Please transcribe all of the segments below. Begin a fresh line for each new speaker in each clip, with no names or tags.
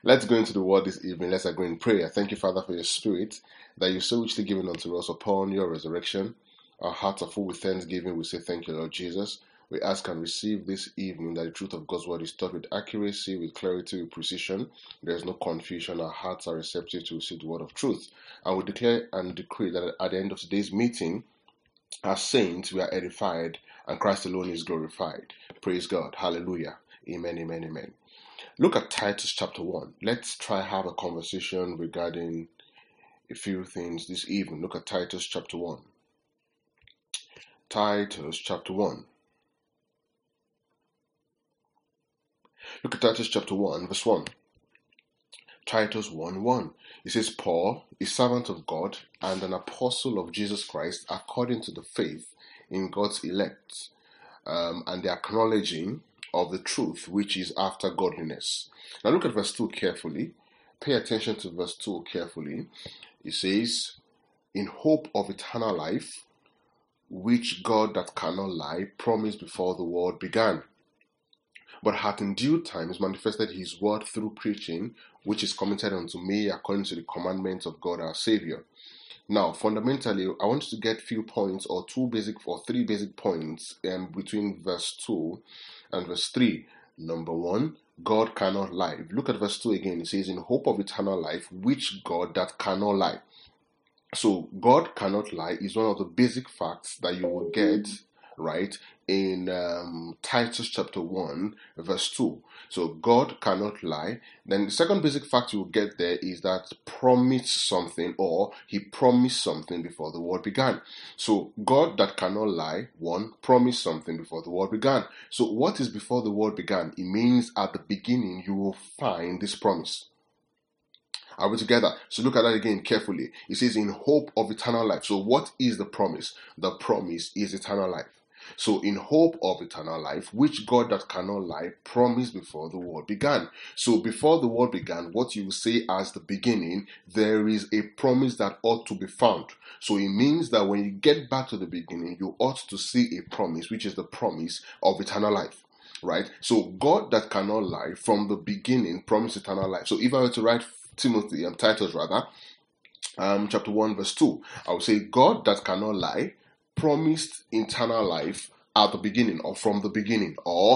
Let's go into the word this evening. Let's go in prayer. Thank you, Father, for your spirit that you so richly given unto us upon your resurrection. Our hearts are full with thanksgiving. We say thank you, Lord Jesus. We ask and receive this evening that the truth of God's word is taught with accuracy, with clarity, with precision. There is no confusion. Our hearts are receptive to receive the word of truth. And we declare and decree that at the end of today's meeting, as saints, we are edified and Christ alone is glorified. Praise God. Hallelujah. Amen, amen, amen. Look at Titus chapter 1. Let's try have a conversation regarding a few things this evening. Look at Titus chapter 1. Titus chapter 1. Look at Titus chapter 1, verse 1. Titus 1:1. It says, Paul, a servant of God and an apostle of Jesus Christ, according to the faith in God's elect, and the acknowledging of the truth which is after godliness. Now look at verse 2 carefully. Pay attention to verse 2 carefully. It says, in hope of eternal life, which God that cannot lie promised before the world began, but hath in due times manifested his word through preaching, which is committed unto me according to the commandments of God our Savior. Now, fundamentally, I want to get few points or three basic points between verse 2 and verse 3. Number one, God cannot lie. Look at verse 2 again. It says, in hope of eternal life, which God that cannot lie. So, God cannot lie is one of the basic facts that you will get, right, in Titus chapter 1, verse 2. So, God cannot lie. Then the second basic fact you will get there is that promised something, or he promised something before the world began. So, God that cannot lie, one, promised something before the world began. So, what is before the world began? It means at the beginning you will find this promise. Are we together? So look at that again carefully. It says in hope of eternal life. So what is the promise? The promise is eternal life. So in hope of eternal life, which God that cannot lie promised before the world began. So before the world began, what you say as the beginning, there is a promise that ought to be found. So it means that when you get back to the beginning, you ought to see a promise, which is the promise of eternal life. Right? So God that cannot lie from the beginning promised eternal life. So if I were to write Titus rather, chapter 1 verse 2, I would say God that cannot lie promised eternal life at the beginning, or from the beginning,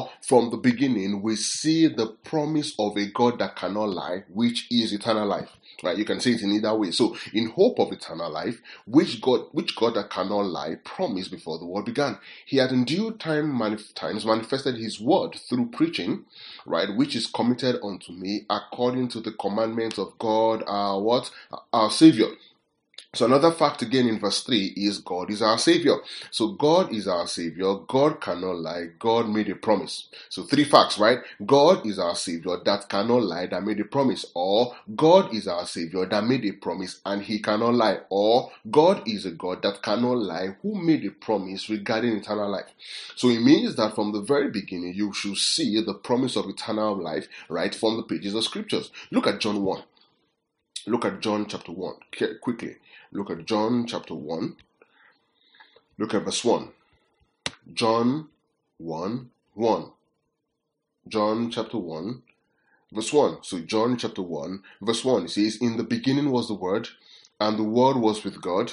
we see the promise of a God that cannot lie, which is eternal life. Right? You can say it in either way. So in hope of eternal life, which God that cannot lie promised before the world began. He had in due times manifested his word through preaching, right, which is committed unto me according to the commandments of God our Savior. So another fact again in verse 3 is God is our Savior. So God is our Savior. God cannot lie. God made a promise. So three facts, right? God is our Savior that cannot lie, that made a promise. Or God is our Savior that made a promise and he cannot lie. Or God is a God that cannot lie who made a promise regarding eternal life. So it means that from the very beginning you should see the promise of eternal life right from the pages of scriptures. Look at John 1. Look at John chapter 1 quickly. Look at John chapter 1. Look at verse 1. John 1, 1. John chapter 1, verse 1. So John chapter 1, verse 1, it says, in the beginning was the Word, and the Word was with God,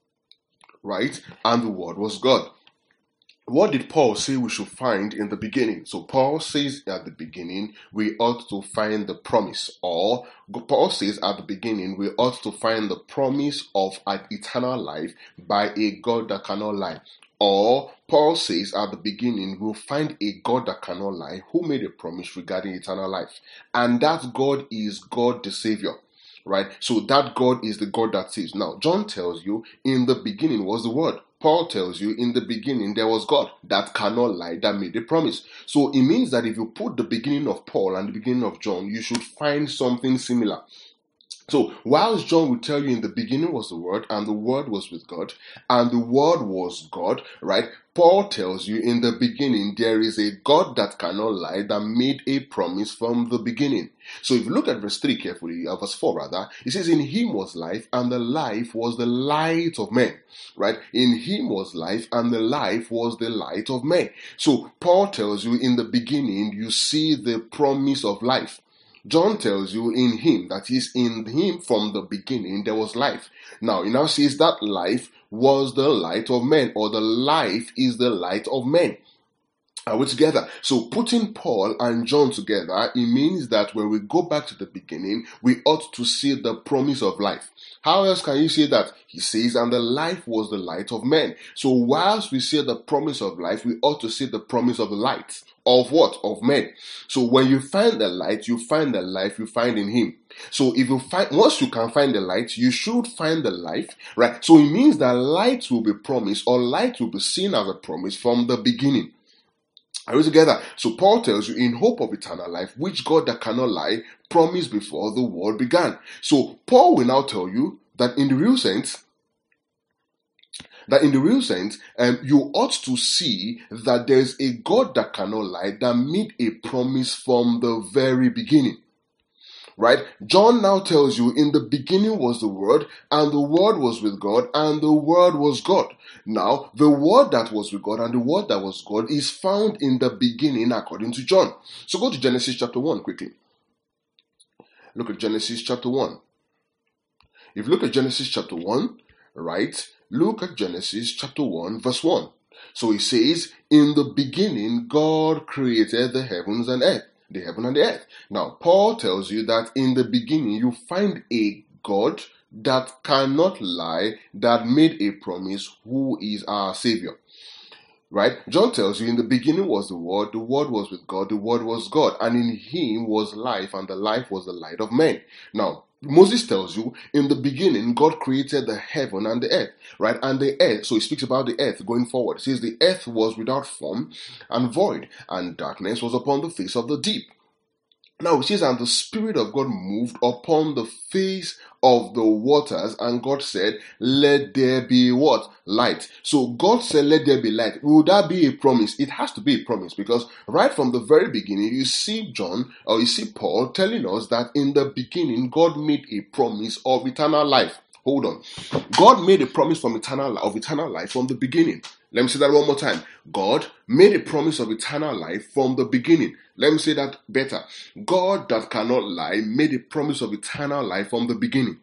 right? And the Word was God. What did Paul say we should find in the beginning? So Paul says at the beginning we ought to find the promise, or Paul says at the beginning we ought to find the promise of an eternal life by a God that cannot lie. Or Paul says at the beginning we'll find a God that cannot lie who made a promise regarding eternal life. And that God is God the Savior. Right? So that God is the God that saves. Now, John tells you in the beginning was the Word. Paul tells you in the beginning there was God that cannot lie, that made a promise. So it means that if you put the beginning of Paul and the beginning of John, you should find something similar. So whilst John will tell you in the beginning was the Word, and the Word was with God, and the Word was God, right? Paul tells you in the beginning there is a God that cannot lie, that made a promise from the beginning. So if you look at verse 3 carefully, verse 4 rather, it says in him was life, and the life was the light of men, right? In him was life, and the life was the light of men. So Paul tells you in the beginning you see the promise of life. John tells you in him, that is, in him from the beginning there was life. Now, he now says that life was the light of men, or the life is the light of men. Are we together? So putting Paul and John together, it means that when we go back to the beginning, we ought to see the promise of life. How else can you say that? He says, and the life was the light of men. So whilst we see the promise of life, we ought to see the promise of the light. Of what? Of men. So when you find the light, you find the life you find in him. So if you find, once you can find the light, you should find the life, right? So it means that light will be promised, or light will be seen as a promise from the beginning. Are we together? So Paul tells you, in hope of eternal life, which God that cannot lie promised before the world began. So Paul will now tell you that in the real sense, you ought to see that there is a God that cannot lie, that made a promise from the very beginning. Right? John now tells you, in the beginning was the Word, and the Word was with God, and the Word was God. Now, the Word that was with God and the Word that was God is found in the beginning according to John. So go to Genesis chapter 1 quickly. Look at Genesis chapter 1. If you look at Genesis chapter 1, right, look at Genesis chapter 1 verse 1. So it says, in the beginning God created the heavens and earth. The heaven and the earth. Now, Paul tells you that in the beginning you find a God that cannot lie, that made a promise, who is our Savior. Right? John tells you, in the beginning was the Word was with God, the Word was God, and in him was life, and the life was the light of men. Now, Moses tells you, in the beginning, God created the heaven and the earth, right? And the earth, so he speaks about the earth going forward. It says the earth was without form and void, and darkness was upon the face of the deep. Now it says, and the Spirit of God moved upon the face of the waters, and God said, let there be what? Light. So God said, let there be light. Will that be a promise? It has to be a promise, because right from the very beginning, you see Paul telling us that in the beginning, God made a promise of eternal life. Hold on. God made a promise of eternal life from the beginning. Let me say that one more time. God made a promise of eternal life from the beginning. Let me say that better. God that cannot lie made a promise of eternal life from the beginning.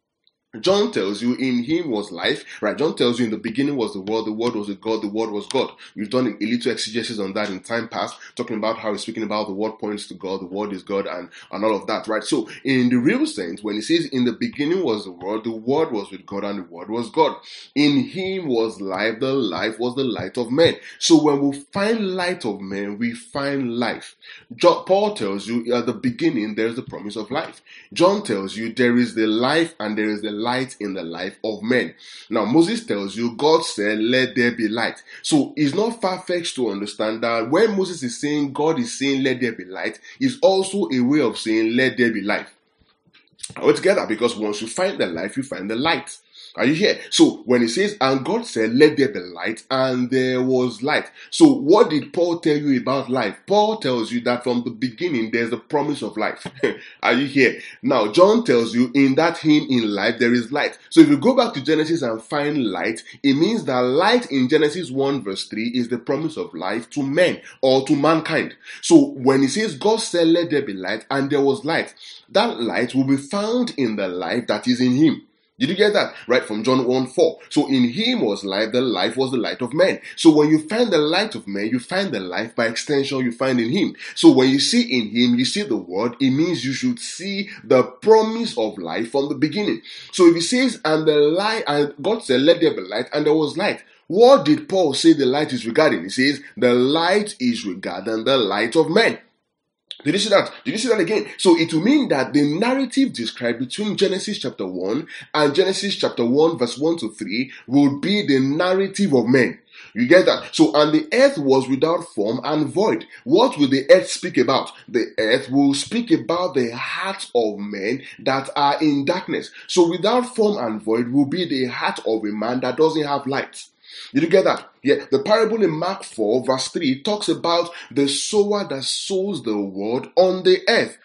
John tells you in him was life, right? John tells you in the beginning was the Word was with God, the Word was God. We've done a little exegesis on that in time past, talking about how he's speaking about the Word points to God, the Word is God, and all of that, right? So in the real sense, when he says in the beginning was the Word was with God, and the Word was God. In him was life, the life was the light of men. So when we find light of men, we find life. Paul tells you at the beginning there's the promise of life. John tells you there is the life and there is the light in the life of men. Now Moses tells you God said let there be light. So it's not far-fetched to understand that when Moses is saying God is saying let there be light, is also a way of saying let there be life. Are we together? Because once you find the life, you find the light. Are you here? So when he says, and God said, let there be light, and there was light. So what did Paul tell you about life? Paul tells you that from the beginning, there's the promise of life. Are you here? Now, John tells you in that him in life, there is light. So if you go back to Genesis and find light, it means that light in Genesis 1 verse 3 is the promise of life to men or to mankind. So when he says, God said, let there be light, and there was light, that light will be found in the life that is in him. Did you get that? Right from John 1:4. So in him was life, the life was the light of men. So when you find the light of men, you find the life, by extension, you find in him. So when you see in him, you see the Word, it means you should see the promise of life from the beginning. So if he says, and the light, and God said, let there be light, and there was light. What did Paul say the light is regarding? He says, the light is regarding the light of men. Did you see that? Did you see that again? So it will mean that the narrative described between Genesis chapter 1 and Genesis chapter 1 verse 1 to 3 will be the narrative of men. You get that? So, and the earth was without form and void. What will the earth speak about? The earth will speak about the hearts of men that are in darkness. So without form and void will be the heart of a man that doesn't have light. Did you get that? Yeah, the parable in Mark 4 verse 3 talks about the sower that sows the word on the earth.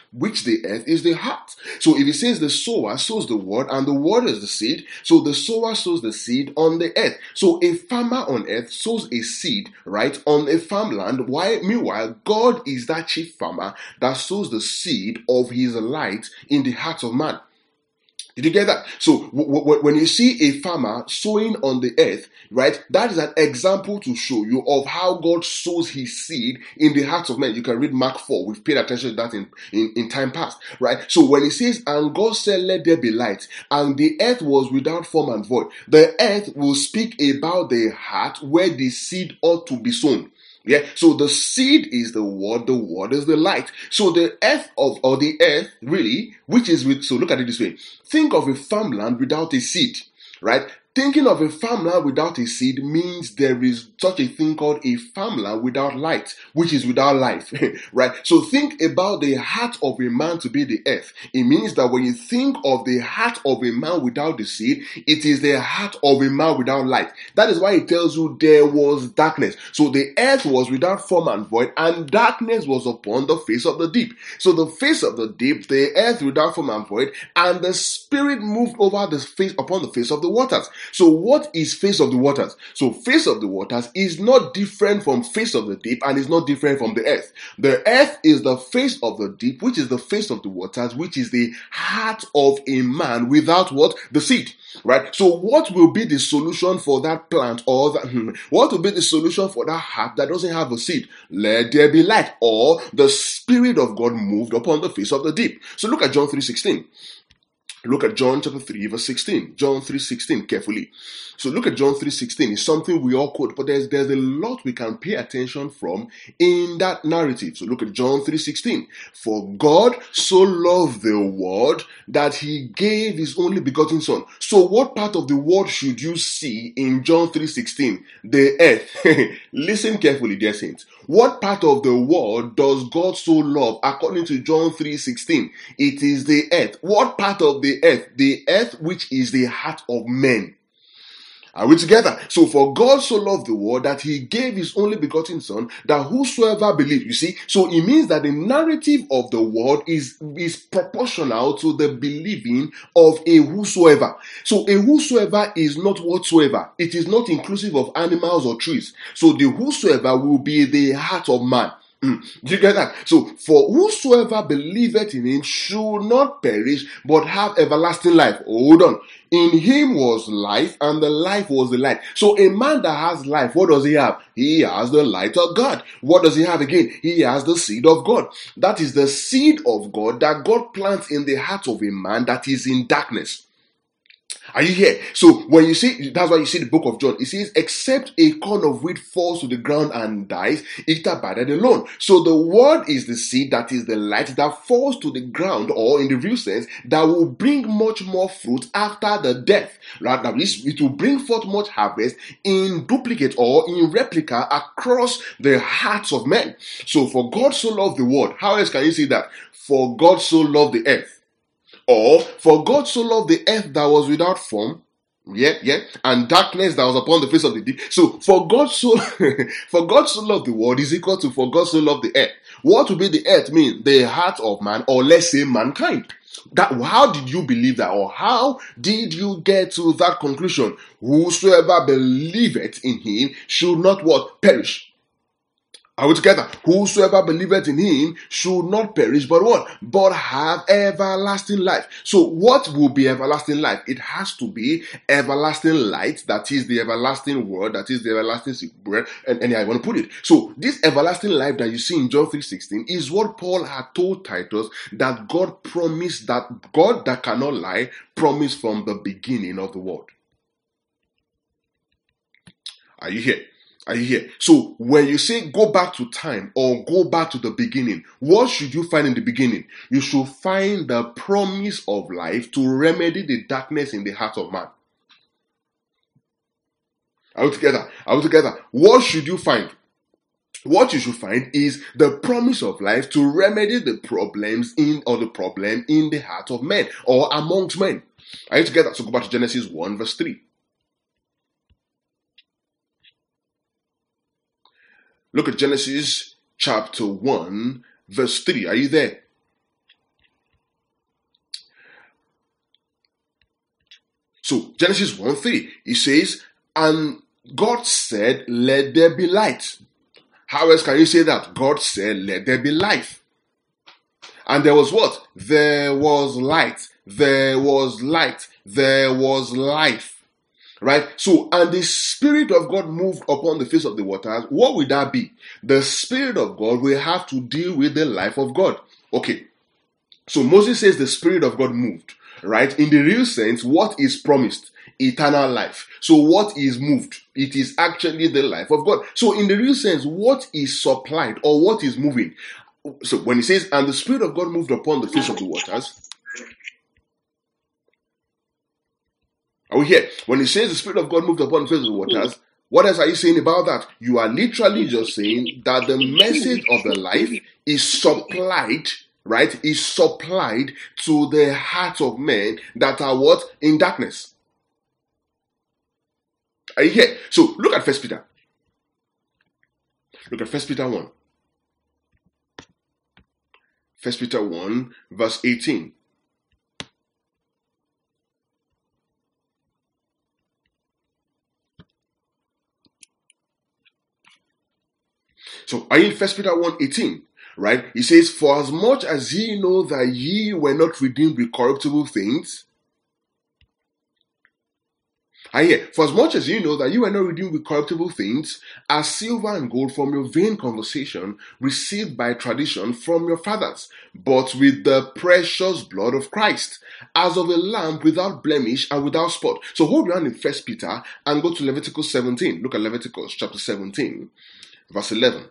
which the earth is the heart. So if it says the sower sows the word and the word is the seed, so the sower sows the seed on the earth. So a farmer on earth sows a seed, right, on a farmland, while meanwhile God is that chief farmer that sows the seed of his light in the heart of man. Did you get that? So when you see a farmer sowing on the earth, right, that is an example to show you of how God sows his seed in the hearts of men. You can read Mark 4. We've paid attention to that in time past, right? So when he says, and God said, let there be light, and the earth was without form and void, the earth will speak about the heart where the seed ought to be sown. Yeah, so the seed is the word is the light. So the earth really, which is with, so look at it this way. Think of a farmland without a seed, right? Thinking of a farmland without a seed means there is such a thing called a farmland without light, which is without life, right? So think about the heart of a man to be the earth. It means that when you think of the heart of a man without the seed, it is the heart of a man without light. That is why it tells you there was darkness. So the earth was without form and void, and darkness was upon the face of the deep. So the face of the deep, the earth without form and void, and the Spirit moved over the face upon the face of the waters. So what is face of the waters? So face of the waters is not different from face of the deep and is not different from the earth. The earth is the face of the deep, which is the face of the waters, which is the heart of a man without what? The seed. Right? So what will be the solution for that plant, or what will be the solution for that heart that doesn't have a seed? Let there be light, or the Spirit of God moved upon the face of the deep. So look at John 3:16. Look at John chapter 3 verse 16. John 3:16 carefully. So look at John 3:16. It's something we all quote, but there's a lot we can pay attention from in that narrative. So look at John 3:16. For God so loved the world that he gave his only begotten son. So what part of the world should you see in John 3:16? The earth. Listen carefully, dear saints. What part of the world does God so love according to John 3:16? It is the earth. What part of the earth? The earth which is the heart of men. Are we together? So for God so loved the world that he gave his only begotten son, that whosoever believes, you see, so it means that the narrative of the world is proportional to the believing of a whosoever. So a whosoever is not whatsoever. It is not inclusive of animals or trees. So the whosoever will be the heart of man. Do you get that? So, for whosoever believeth in him should not perish, but have everlasting life. Hold on. In him was life, and the life was the light. So, a man that has life, what does he have? He has the light of God. What does he have again? He has the seed of God. That is the seed of God that God plants in the heart of a man that is in darkness. Are you here? So when you see, that's why you see the book of John, it says, except a corn of wheat falls to the ground and dies, it abideth alone. So the word is the seed, that is the light that falls to the ground, or in the real sense, that will bring much more fruit after the death. Right? Now, it will bring forth much harvest in duplicate or in replica across the hearts of men. So for God so loved the world, how else can you see that? For God so loved the earth. Or, for God so loved the earth that was without form, and darkness that was upon the face of the deep. So, for God so loved the world is equal to for God so loved the earth. What would be the earth mean? The heart of man, or let's say mankind. How did you believe that, or how did you get to that conclusion? Whosoever believeth in him should not what? Perish. Are we together? Whosoever believeth in him should not perish, but what? But have everlasting life. So what will be everlasting life? It has to be everlasting light, that is the everlasting word, that is the everlasting bread, and I want to put it. So this everlasting life that you see in John 3:16 is what Paul had told Titus, that God promised, that God that cannot lie, promised from the beginning of the world. Are you here? Are you here? So when you say go back to time or go back to the beginning, what should you find in the beginning? You should find the promise of life to remedy the darkness in the heart of man. Are we together? Are we together? What should you find? What you should find is the promise of life to remedy the problems the problem in the heart of men or amongst men. Are you together? So go back to Genesis 1 verse 3. Look at Genesis chapter 1 verse 3. Are you there? So Genesis 1:3, it says, and God said, let there be light. How else can you say that? God said, let there be life. And there was what? There was light. There was light. There was life. Right? So, and the Spirit of God moved upon the face of the waters. What would that be? The Spirit of God will have to deal with the life of God. Okay. So Moses says the Spirit of God moved. Right? In the real sense, what is promised? Eternal life. So what is moved? It is actually the life of God. So in the real sense, what is supplied or what is moving? So when he says, and the Spirit of God moved upon the face of the waters, are we here? When he says the Spirit of God moved upon the face of the waters, what else are you saying about that? You are literally just saying that the message of the life is supplied, right? Is supplied to the hearts of men that are what? In darkness. Are you here? So look at 1 Peter. Look at 1 Peter 1. 1 Peter 1, verse 18. So are you in 1 Peter 1, 18? Right? He says, for as much as ye know that ye were not redeemed with corruptible things. And here, for as much as you know that you were not redeemed with corruptible things, as silver and gold from your vain conversation, received by tradition from your fathers, but with the precious blood of Christ, as of a lamb without blemish and without spot. So hold your hand in 1 Peter and go to Leviticus 17. Look at Leviticus chapter 17, verse 11.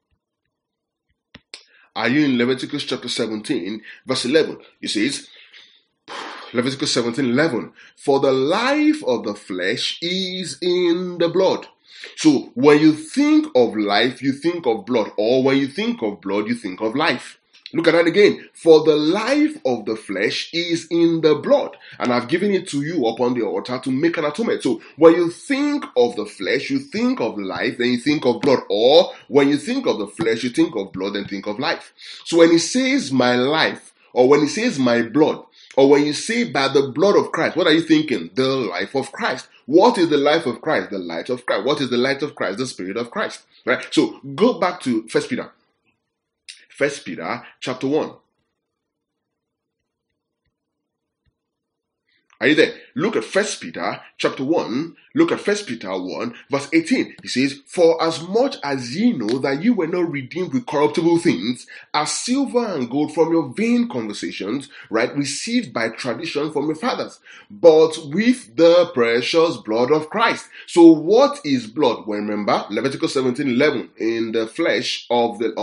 Are you in Leviticus chapter 17, verse 11? It says, Leviticus 17:11. For the life of the flesh is in the blood. So when you think of life, you think of blood. Or when you think of blood, you think of life. Look at that again. For the life of the flesh is in the blood. And I've given it to you upon the altar to make an atonement. So when you think of the flesh, you think of life, then you think of blood. Or when you think of the flesh, you think of blood and think of life. So when he says my life, or when he says my blood, or when you say by the blood of Christ, what are you thinking? The life of Christ. What is the life of Christ? The light of Christ. What is the light of Christ? The Spirit of Christ. Right? So go back to 1 Peter. 1 Peter chapter 1. Are you there? Look at 1 Peter chapter 1. Look at 1 Peter 1 verse 18. He says, for as much as ye know that you were not redeemed with corruptible things, as silver and gold from your vain conversations, right, received by tradition from your fathers, but with the precious blood of Christ. So what is blood? Well, remember, Leviticus 17:11, in the flesh of the,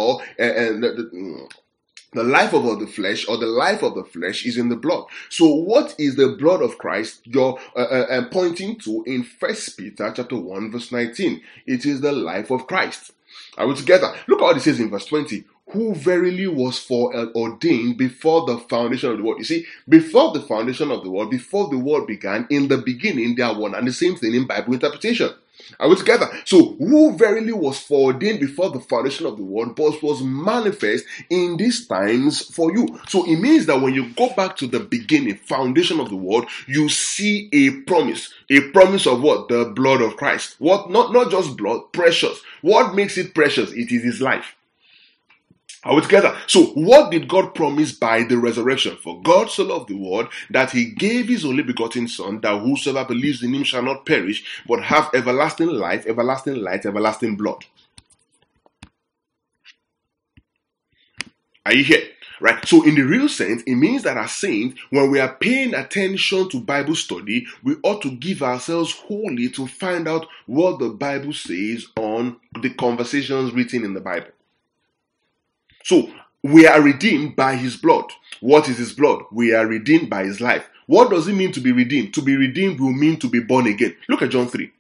the life of the flesh, or the life of the flesh, is in the blood. So what is the blood of Christ you're pointing to in 1 Peter chapter 1 verse 19? It is the life of Christ. Are we together? Look at what it says in verse 20. Who verily was foreordained before the foundation of the world. You see, before the foundation of the world, before the world began, in the beginning, they are one and the same thing in Bible interpretation. Are we together? So, who verily was foreordained before the foundation of the world, but was manifest in these times for you. So, it means that when you go back to the beginning, foundation of the world, you see a promise. A promise of what? The blood of Christ. What? Not just blood, precious. What makes it precious? It is his life. Are we together? So, what did God promise by the resurrection? For God so loved the world that he gave his only begotten Son, that whosoever believes in him shall not perish, but have everlasting life, everlasting light, everlasting blood. Are you here? Right? So, in the real sense, it means that as saints, when we are paying attention to Bible study, we ought to give ourselves wholly to find out what the Bible says on the conversations written in the Bible. So, we are redeemed by his blood. What is his blood? We are redeemed by his life. What does it mean to be redeemed? To be redeemed will mean to be born again. Look at John 3.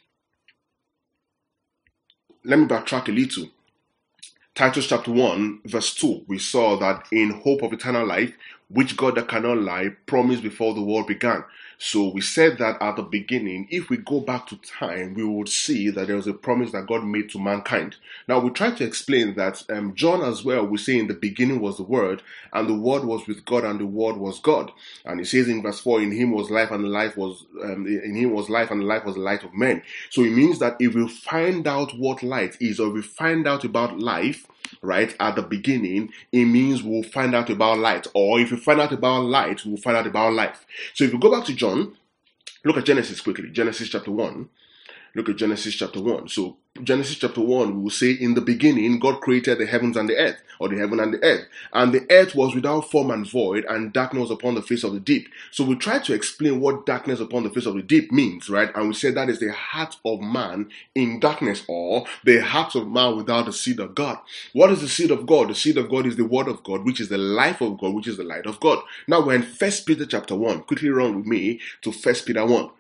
Let me backtrack a little. Titus chapter 1 verse 2. We saw that in hope of eternal life, which God that cannot lie promised before the world began. So we said that at the beginning, if we go back to time, we would see that there was a promise that God made to mankind. Now we try to explain that John as well, we say in the beginning was the Word, and the Word was with God, and the Word was God. And it says in verse 4, in him was life, and the life was in him was life, and the life was the light of men. So it means that if we find out what light is, or we find out about life, right, at the beginning, it means we'll find out about light. Or if we find out about light, we'll find out about life. So if you go back to John, look at Genesis quickly. Genesis chapter 1. Look at Genesis chapter 1. So Genesis chapter 1, we will say, in the beginning, God created the heavens and the earth, or the heaven and the earth. And the earth was without form and void, and darkness was upon the face of the deep. So we try to explain what darkness upon the face of the deep means, right? And we said that is the heart of man in darkness, or the heart of man without the seed of God. What is the seed of God? The seed of God is the word of God, which is the life of God, which is the light of God. Now we're in 1 Peter chapter 1. Quickly run with me to 1 Peter 1.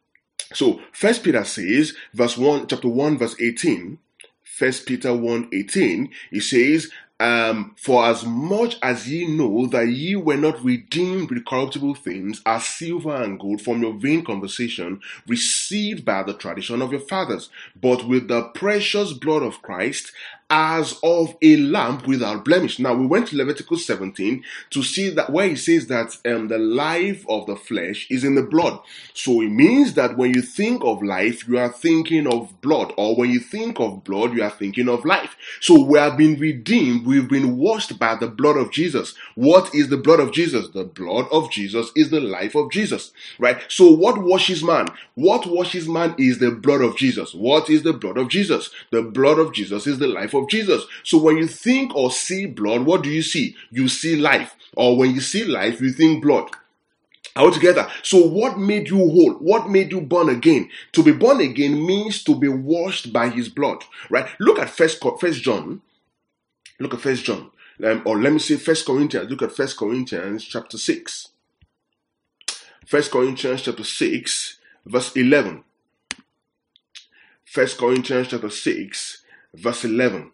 So 1 Peter says, chapter 1, verse 18, 1 Peter 1:18, it says, for as much as ye know that ye were not redeemed with corruptible things, as silver and gold, from your vain conversation, received by the tradition of your fathers, but with the precious blood of Christ, as of a lamb without blemish. Now we went to Leviticus 17 to see that where he says that the life of the flesh is in the blood. So it means that when you think of life, you are thinking of blood, or when you think of blood, you are thinking of life. So we have been redeemed, we've been washed by the blood of Jesus. What is the blood of Jesus? The blood of Jesus is the life of Jesus, right? So what washes man? What washes man is the blood of Jesus. What is the blood of Jesus? The blood of Jesus is the life of Jesus. So when you think or see blood, what do you see? You see life. Or when you see life, you think blood. All together. So what made you whole? What made you born again? To be born again means to be washed by his blood, right? Look at First John. Look at First John. Or let me say 1 Corinthians. Look at 1 Corinthians chapter 6. 1 Corinthians chapter 6, verse 11. 1 Corinthians chapter 6, verse 11.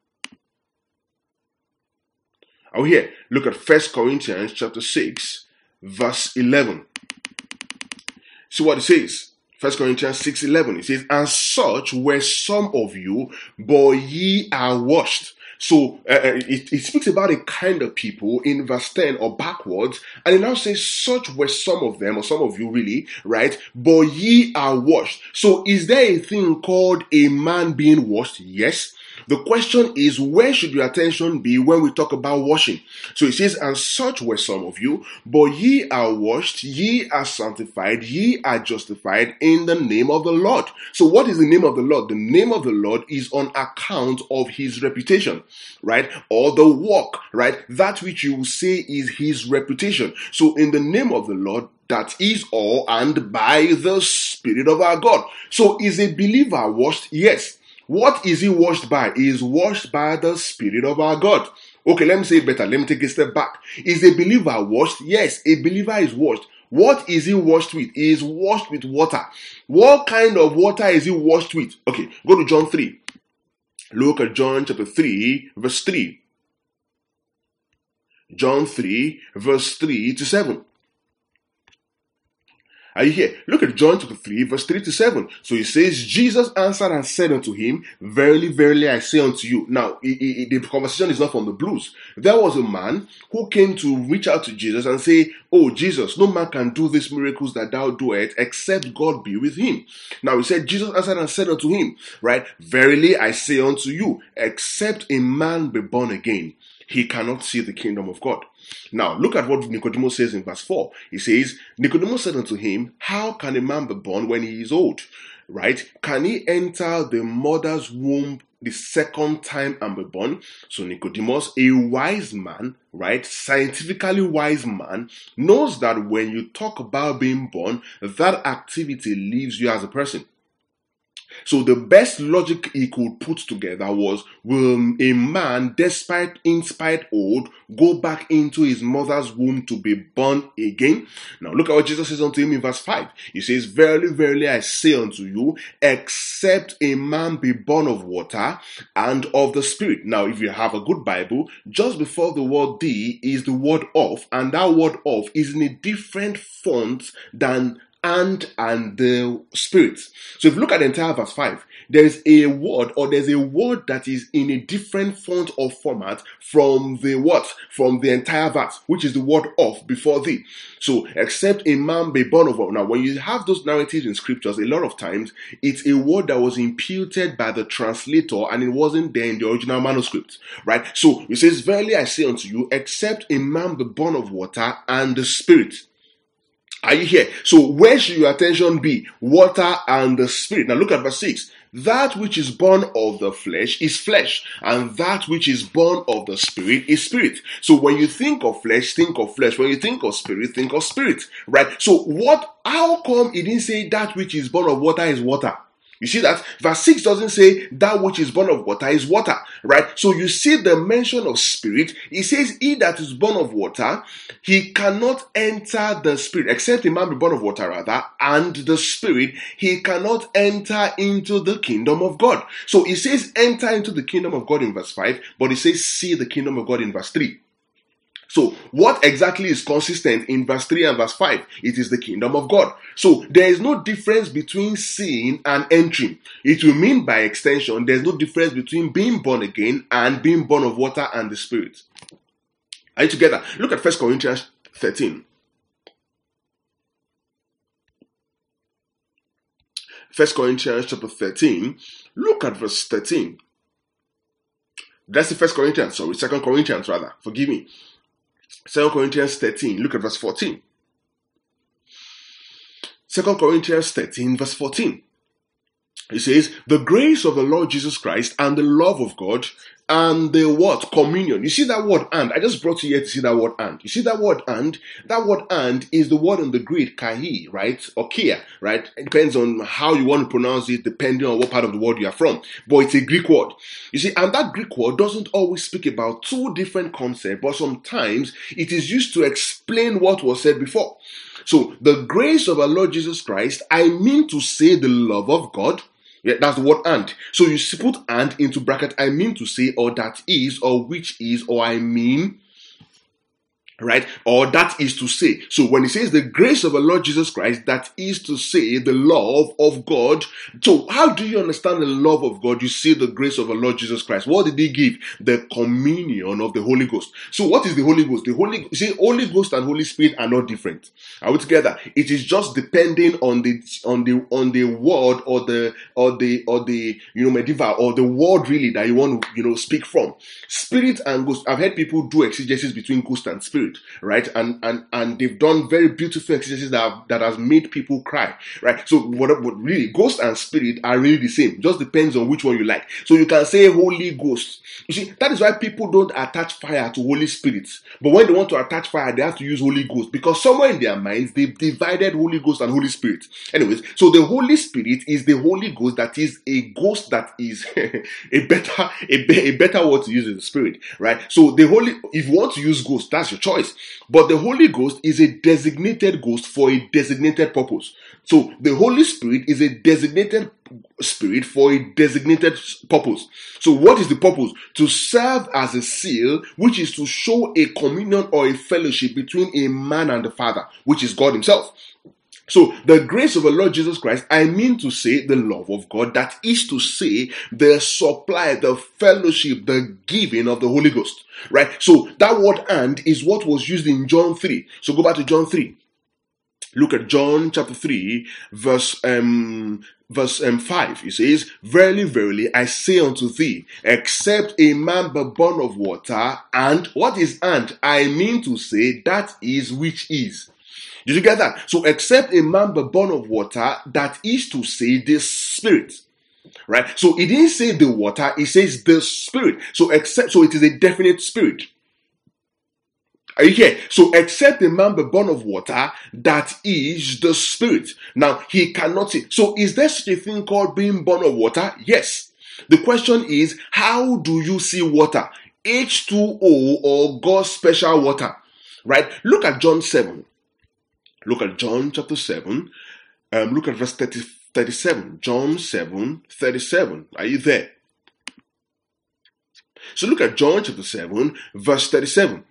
Oh, here. Look at 1 Corinthians chapter 6, verse 11. See what it says. 1 Corinthians 6:11. It says, and such were some of you, but ye are washed. So it speaks about a kind of people in verse 10 or backwards, and it now says, such were some of them, or some of you really, right? But ye are washed. So is there a thing called a man being washed? Yes. The question is, where should your attention be when we talk about washing? So it says, and such were some of you, but ye are washed, ye are sanctified, ye are justified in the name of the Lord. So what is the name of the Lord? The name of the Lord is on account of his reputation, right? Or the work, right? That which you will say is his reputation. So in the name of the Lord, that is all, and by the Spirit of our God. So is a believer washed? Yes. What is he washed by? He is washed by the Spirit of our God. Okay, let me say it better. Let me take a step back. Is a believer washed? Yes, a believer is washed. What is he washed with? He is washed with water. What kind of water is he washed with? Okay, go to John 3. Look at John chapter 3, verse 3. John 3, verse 3 to 7. Are you here? Look at John chapter 3, verse 3 to 7. So it says, Jesus answered and said unto him, verily, verily, I say unto you. Now, the conversation is not from the blues. There was a man who came to reach out to Jesus and say, oh, Jesus, no man can do these miracles that thou doest except God be with him. Now, he said, Jesus answered and said unto him, right, verily, I say unto you, except a man be born again, he cannot see the kingdom of God. Now, look at what Nicodemus says in verse 4. He says, Nicodemus said unto him, how can a man be born when he is old? Right? Can he enter the mother's womb the second time and be born? So Nicodemus, a wise man, right, scientifically wise man, knows that when you talk about being born, that activity leaves you as a person. So the best logic he could put together was, will a man, despite in spite old, go back into his mother's womb to be born again? Now look at what Jesus says unto him in verse 5. He says, verily, verily, I say unto you, except a man be born of water and of the Spirit. Now, if you have a good Bible, just before the word "the" is the word "of," and that word "of" is in a different font than and the Spirit. So if you look at the entire verse 5, there's a word that is in a different font or format from the what? From the entire verse, which is the word "of" before "thee." So, except a man be born of water. Now, when you have those narratives in scriptures, a lot of times it's a word that was imputed by the translator and it wasn't there in the original manuscript, right? So, it says, verily I say unto you, except a man be born of water and the Spirit. Are you here? So where should your attention be? Water and the Spirit. Now look at verse 6. That which is born of the flesh is flesh, and that which is born of the Spirit is spirit. So when you think of flesh, think of flesh. When you think of spirit, think of spirit. Right? So how come it didn't say that which is born of water is water? You see that? Verse 6 doesn't say that which is born of water is water, right? So you see the mention of Spirit. It says, he that is born of water, he cannot enter the Spirit, except a man be born of water rather, and the Spirit, he cannot enter into the kingdom of God. So it says enter into the kingdom of God in verse 5, but it says see the kingdom of God in verse 3. So what exactly is consistent in verse 3 and verse 5? It is the kingdom of God. So there is no difference between seeing and entering. It will mean by extension, there's no difference between being born again and being born of water and the Spirit. Are you together? Look at 1 Corinthians 13. 1 Corinthians chapter 13. Look at verse 13. That's the 1 Corinthians, sorry, 2 Corinthians rather. Forgive me. 2 Corinthians 13, look at verse 14. 2 Corinthians 13, verse 14. It says, the grace of the Lord Jesus Christ and the love of God and the what? Communion. You see that word "and"? I just brought you here to see that word "and." You see that word "and"? That word "and" is the word in the Greek "kai," right? Or "kia," right? It depends on how you want to pronounce it, depending on what part of the world you are from. But it's a Greek word. You see, and that Greek word doesn't always speak about two different concepts, but sometimes it is used to explain what was said before. So, the grace of our Lord Jesus Christ, I mean to say the love of God. Yeah, that's the word "and." So you put "and" into bracket, I mean to say, or that is, or which is, or I mean, right? Or that is to say. So when it says the grace of our Lord Jesus Christ, that is to say the love of God. So how do you understand the love of God? You see the grace of our Lord Jesus Christ. What did he give? The communion of the Holy Ghost. So what is the Holy Ghost? Holy Ghost and Holy Spirit are not different. Are we together? It is just depending on the word or the medieval or the word really that you want to speak from. Spirit and ghost. I've heard people do exegesis between ghost and spirit. Right, and they've done very beautiful exercises that has made people cry. Right, so what really ghost and spirit are really the same. Just depends on which one you like. So you can say Holy Ghost. You see, that is why people don't attach fire to Holy Spirit. But when they want to attach fire, they have to use Holy Ghost because somewhere in their minds they've divided Holy Ghost and Holy Spirit. Anyways, so the Holy Spirit is the Holy Ghost that is a ghost that is a better word to use is the Spirit. Right, so if you want to use ghost, that's your choice. But the Holy Ghost is a designated ghost for a designated purpose. So the Holy Spirit is a designated spirit for a designated purpose. So what is the purpose? To serve as a seal, which is to show a communion or a fellowship between a man and the Father, which is God himself. So, the grace of the Lord Jesus Christ, I mean to say the love of God, that is to say the supply, the fellowship, the giving of the Holy Ghost, right? So, that word "and" is what was used in John 3. So, go back to John 3. Look at John chapter 3, verse 5. It says, verily, verily, I say unto thee, except a man be born of water, and what is "and"? I mean to say that is which is. Did you get that? So except a man be born of water, that is to say the Spirit. Right? So it didn't say the water, it says the Spirit. So it is a definite spirit. Are you here? So, except a man be born of water, that is the spirit. Now, he cannot see. So, is there such a thing called being born of water? Yes. The question is, how do you see water? H2O or God's special water? Right? Look at John 7. Look at John chapter 7. Look at verse 37. John 7:37. Are you there? So look at John chapter 7, verse 37.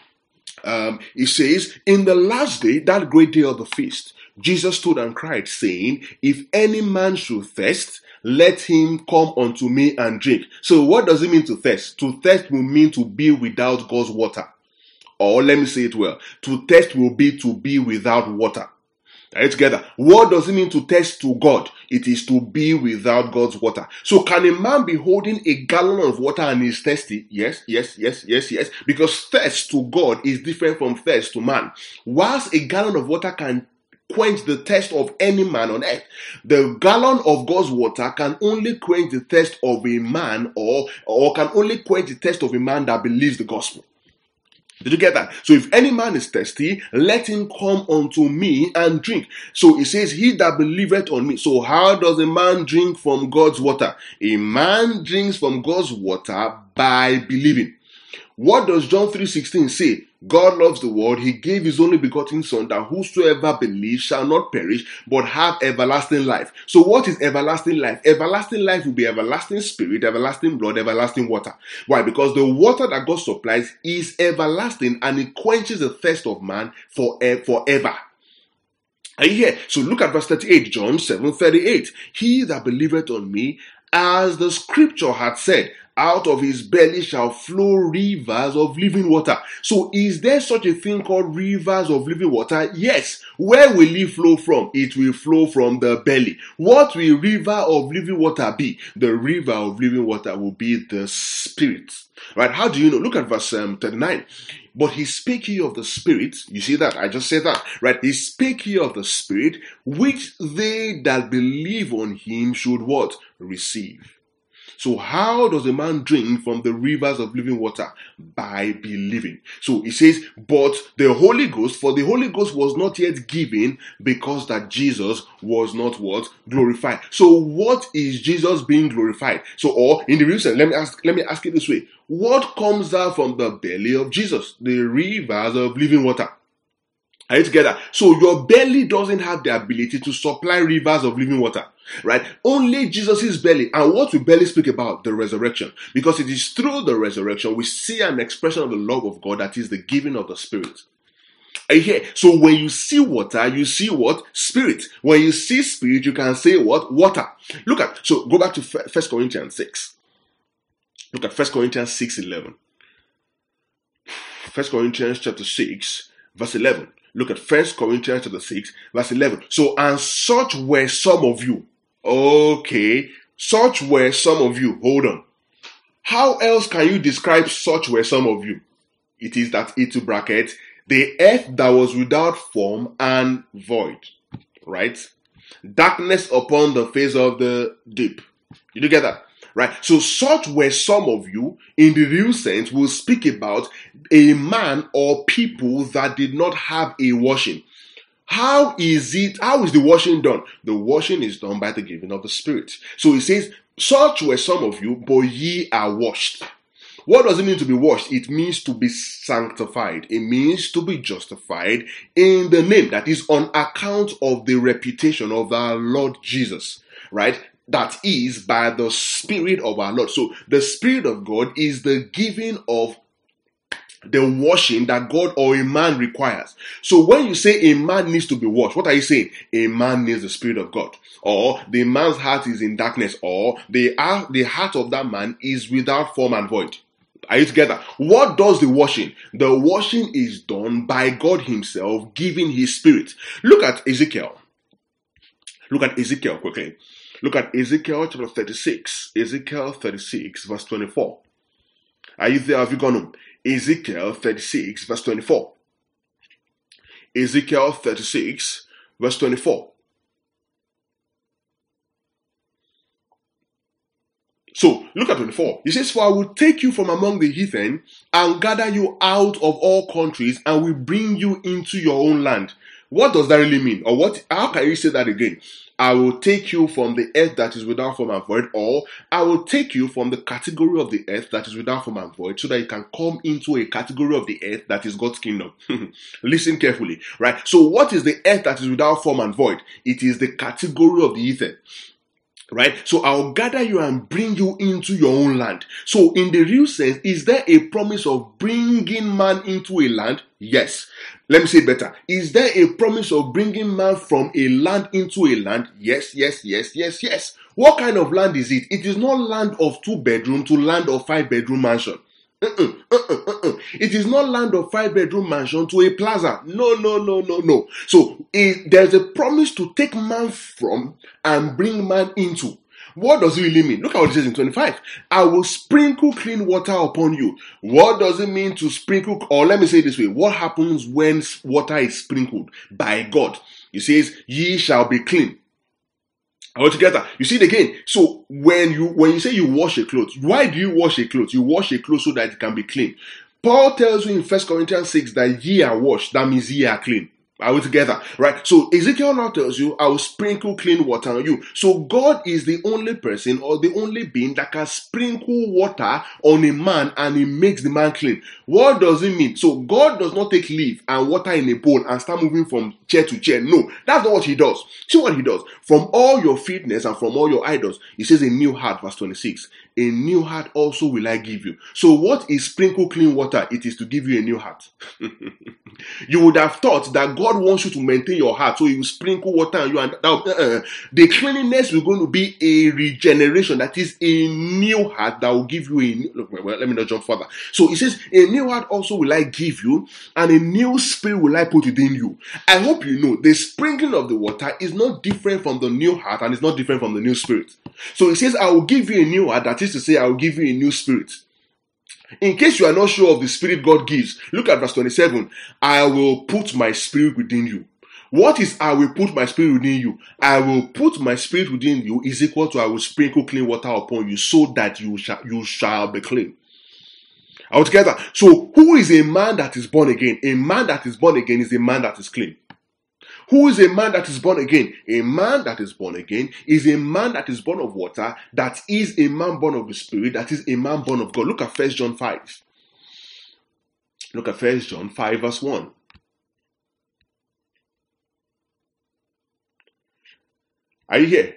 It says, in the last day, that great day of the feast, Jesus stood and cried, saying, if any man should thirst, let him come unto me and drink. So what does it mean to thirst? To thirst will mean to be without God's water. Or let me say it well. To thirst will be to be without water. Are you together? What does it mean to thirst to God? It is to be without God's water. So can a man be holding a gallon of water and is thirsty? Yes. Because thirst to God is different from thirst to man. Whilst a gallon of water can quench the thirst of any man on earth, the gallon of God's water can only quench the thirst of a man or can only quench the thirst of a man that believes the gospel. Did you get that? So if any man is thirsty, let him come unto me and drink. So it says, he that believeth on me. So how does a man drink from God's water? A man drinks from God's water by believing. What does John 3:16 say? God loves the world. He gave his only begotten son, that whosoever believes shall not perish, but have everlasting life. So what is everlasting life? Everlasting life will be everlasting spirit, everlasting blood, everlasting water. Why? Because the water that God supplies is everlasting, and it quenches the thirst of man forever. Are you here? So look at verse 38, John 7:38. He that believeth on me, as the scripture had said, out of his belly shall flow rivers of living water. So is there such a thing called rivers of living water? Yes. Where will it flow from? It will flow from the belly. What will river of living water be? The river of living water will be the Spirit. Right? How do you know? Look at verse 39. But he spake he of the Spirit. You see that? I just said that. Right? He spake he of the Spirit, which they that believe on him should what? Receive. So how does a man drink from the rivers of living water? By believing. So it says, but the Holy Ghost, for the Holy Ghost was not yet given, because that Jesus was not what? Glorified. So what is Jesus being glorified? So, or in the real sense, let me ask it this way. What comes out from the belly of Jesus? The rivers of living water. Are you together? So your belly doesn't have the ability to supply rivers of living water, right? Only Jesus' belly. And what will belly speak about? The resurrection. Because it is through the resurrection we see an expression of the love of God, that is the giving of the Spirit. Are you here? So when you see water, you see what? Spirit. When you see spirit, you can say what? Water. Look at, so go back to 1 Corinthians 6. Look at 1 Corinthians 6:11. 1 Corinthians chapter 6, verse 11. Look at 1 Corinthians chapter 6, verse 11. So, and such were some of you. Okay, such were some of you. Hold on. How else can you describe such were some of you? It is that into bracket, the earth that was without form and void. Right? Darkness upon the face of the deep. Did you get that? Right? So such were some of you, in the real sense, will speak about a man or people that did not have a washing. How is the washing done? The washing is done by the giving of the Spirit. So it says, such were some of you, but ye are washed. What does it mean to be washed? It means to be sanctified. It means to be justified in the name, that is on account of the reputation of our Lord Jesus. Right? That is by the Spirit of our Lord. So the Spirit of God is the giving of the washing that God or a man requires. So when you say a man needs to be washed, what are you saying? A man needs the Spirit of God. Or the man's heart is in darkness. Or the heart of that man is without form and void. Are you together? What does the washing? The washing is done by God himself giving his Spirit. Look at Ezekiel. Look at Ezekiel quickly. Look at Ezekiel chapter 36. Ezekiel 36 verse 24. Are you there? Have you gone home? Ezekiel 36 verse 24. Ezekiel 36 verse 24. So look at 24. He says, for I will take you from among the heathen and gather you out of all countries and will bring you into your own land. What does that really mean? Or what? How can you say that again? I will take you from the earth that is without form and void, or I will take you from the category of the earth that is without form and void, so that you can come into a category of the earth that is God's kingdom. Listen carefully, right? So what is the earth that is without form and void? It is the category of the heathen. Right? So I'll gather you and bring you into your own land. So in the real sense, is there a promise of bringing man into a land? Yes. Let me say it better. Is there a promise of bringing man from a land into a land? Yes, yes, yes, yes, yes. What kind of land is it? It is not land of 2-bedroom to land of 5-bedroom mansion. It is not land of 5-bedroom mansion to a plaza. No. So there's a promise to take man from and bring man into. What does it really mean? Look at what it says in 25. I will sprinkle clean water upon you. What does it mean to sprinkle? Or let me say it this way. What happens when water is sprinkled by God? It says, ye shall be clean. All together. You see it again. So when you say you wash a cloth, why do you wash a cloth? You wash a cloth so that it can be clean. Paul tells you in 1 Corinthians 6 that ye are washed. That means ye are clean. Are we together? Right? So Ezekiel now tells you, I will sprinkle clean water on you. So God is the only person or the only being that can sprinkle water on a man and he makes the man clean. What does it mean? So God does not take leaf and water in a bowl and start moving from chair to chair. No, that's not what he does. See what he does. From all your fitness and from all your idols, he says a new heart, verse 26. A new heart also will I give you. So what is sprinkle clean water? It is to give you a new heart. You would have thought that God wants you to maintain your heart, so he will sprinkle water on you, and the cleanliness will going to be a regeneration. That is a new heart that will give you a new, well, let me not jump further. So he says, a new heart also will I give you, and a new spirit will I put within you. I hope you know the sprinkling of the water is not different from the new heart, and it's not different from the new spirit. So he says, I will give you a new heart. That is to say, I will give you a new spirit. In case you are not sure of the spirit God gives, look at verse 27. I will put my spirit within you. What is I will put my spirit within you? I will put my spirit within you is equal to I will sprinkle clean water upon you so that you shall be clean. All together. So who is a man that is born again? A man that is born again is a man that is clean. Who is a man that is born again? A man that is born again is a man that is born of water, that is a man born of the Spirit, that is a man born of God. Look at 1 John 5. Look at 1 John 5 verse 1. Are you here?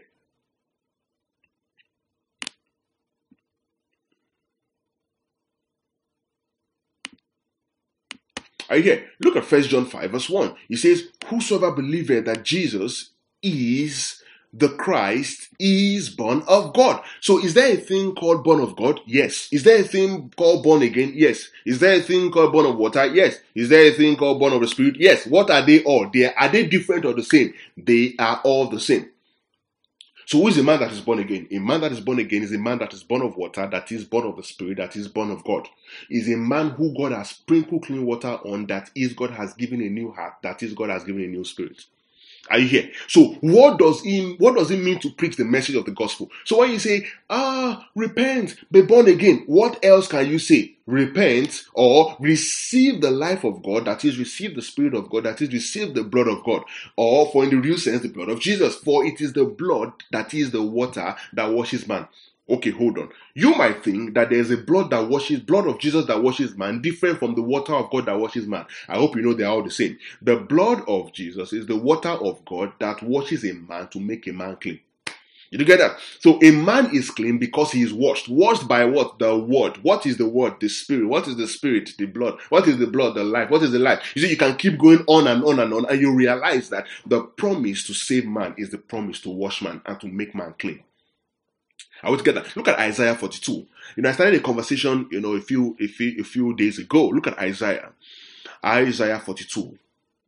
Are you here? Look at 1 John 5 verse 1. He says, whosoever believeth that Jesus is the Christ is born of God. So is there a thing called born of God? Yes. Is there a thing called born again? Yes. Is there a thing called born of water? Yes. Is there a thing called born of the Spirit? Yes. What are they all? Are they different or the same? They are all the same. So who is a man that is born again? A man that is born again is a man that is born of water, that is born of the Spirit, that is born of God. Is a man who God has sprinkled clean water on, that is God has given a new heart, that is God has given a new spirit. Are you here? So what does it mean to preach the message of the gospel? So when you say, repent, be born again, what else can you say? Repent or receive the life of God, that is receive the Spirit of God, that is receive the blood of God, or for in the real sense the blood of Jesus, for it is the blood that is the water that washes man. Okay, hold on. You might think that there's a blood of Jesus that washes man, different from the water of God that washes man. I hope you know they are all the same. The blood of Jesus is the water of God that washes a man to make a man clean. Did you get that? So a man is clean because he is washed. Washed by what? The word. What is the word? The Spirit. What is the Spirit? The blood. What is the blood? The life. What is the life? You see, you can keep going on and on and on, and you realize that the promise to save man is the promise to wash man and to make man clean. I would get that. Look at Isaiah 42. I started a conversation, a few days ago. Look at Isaiah 42.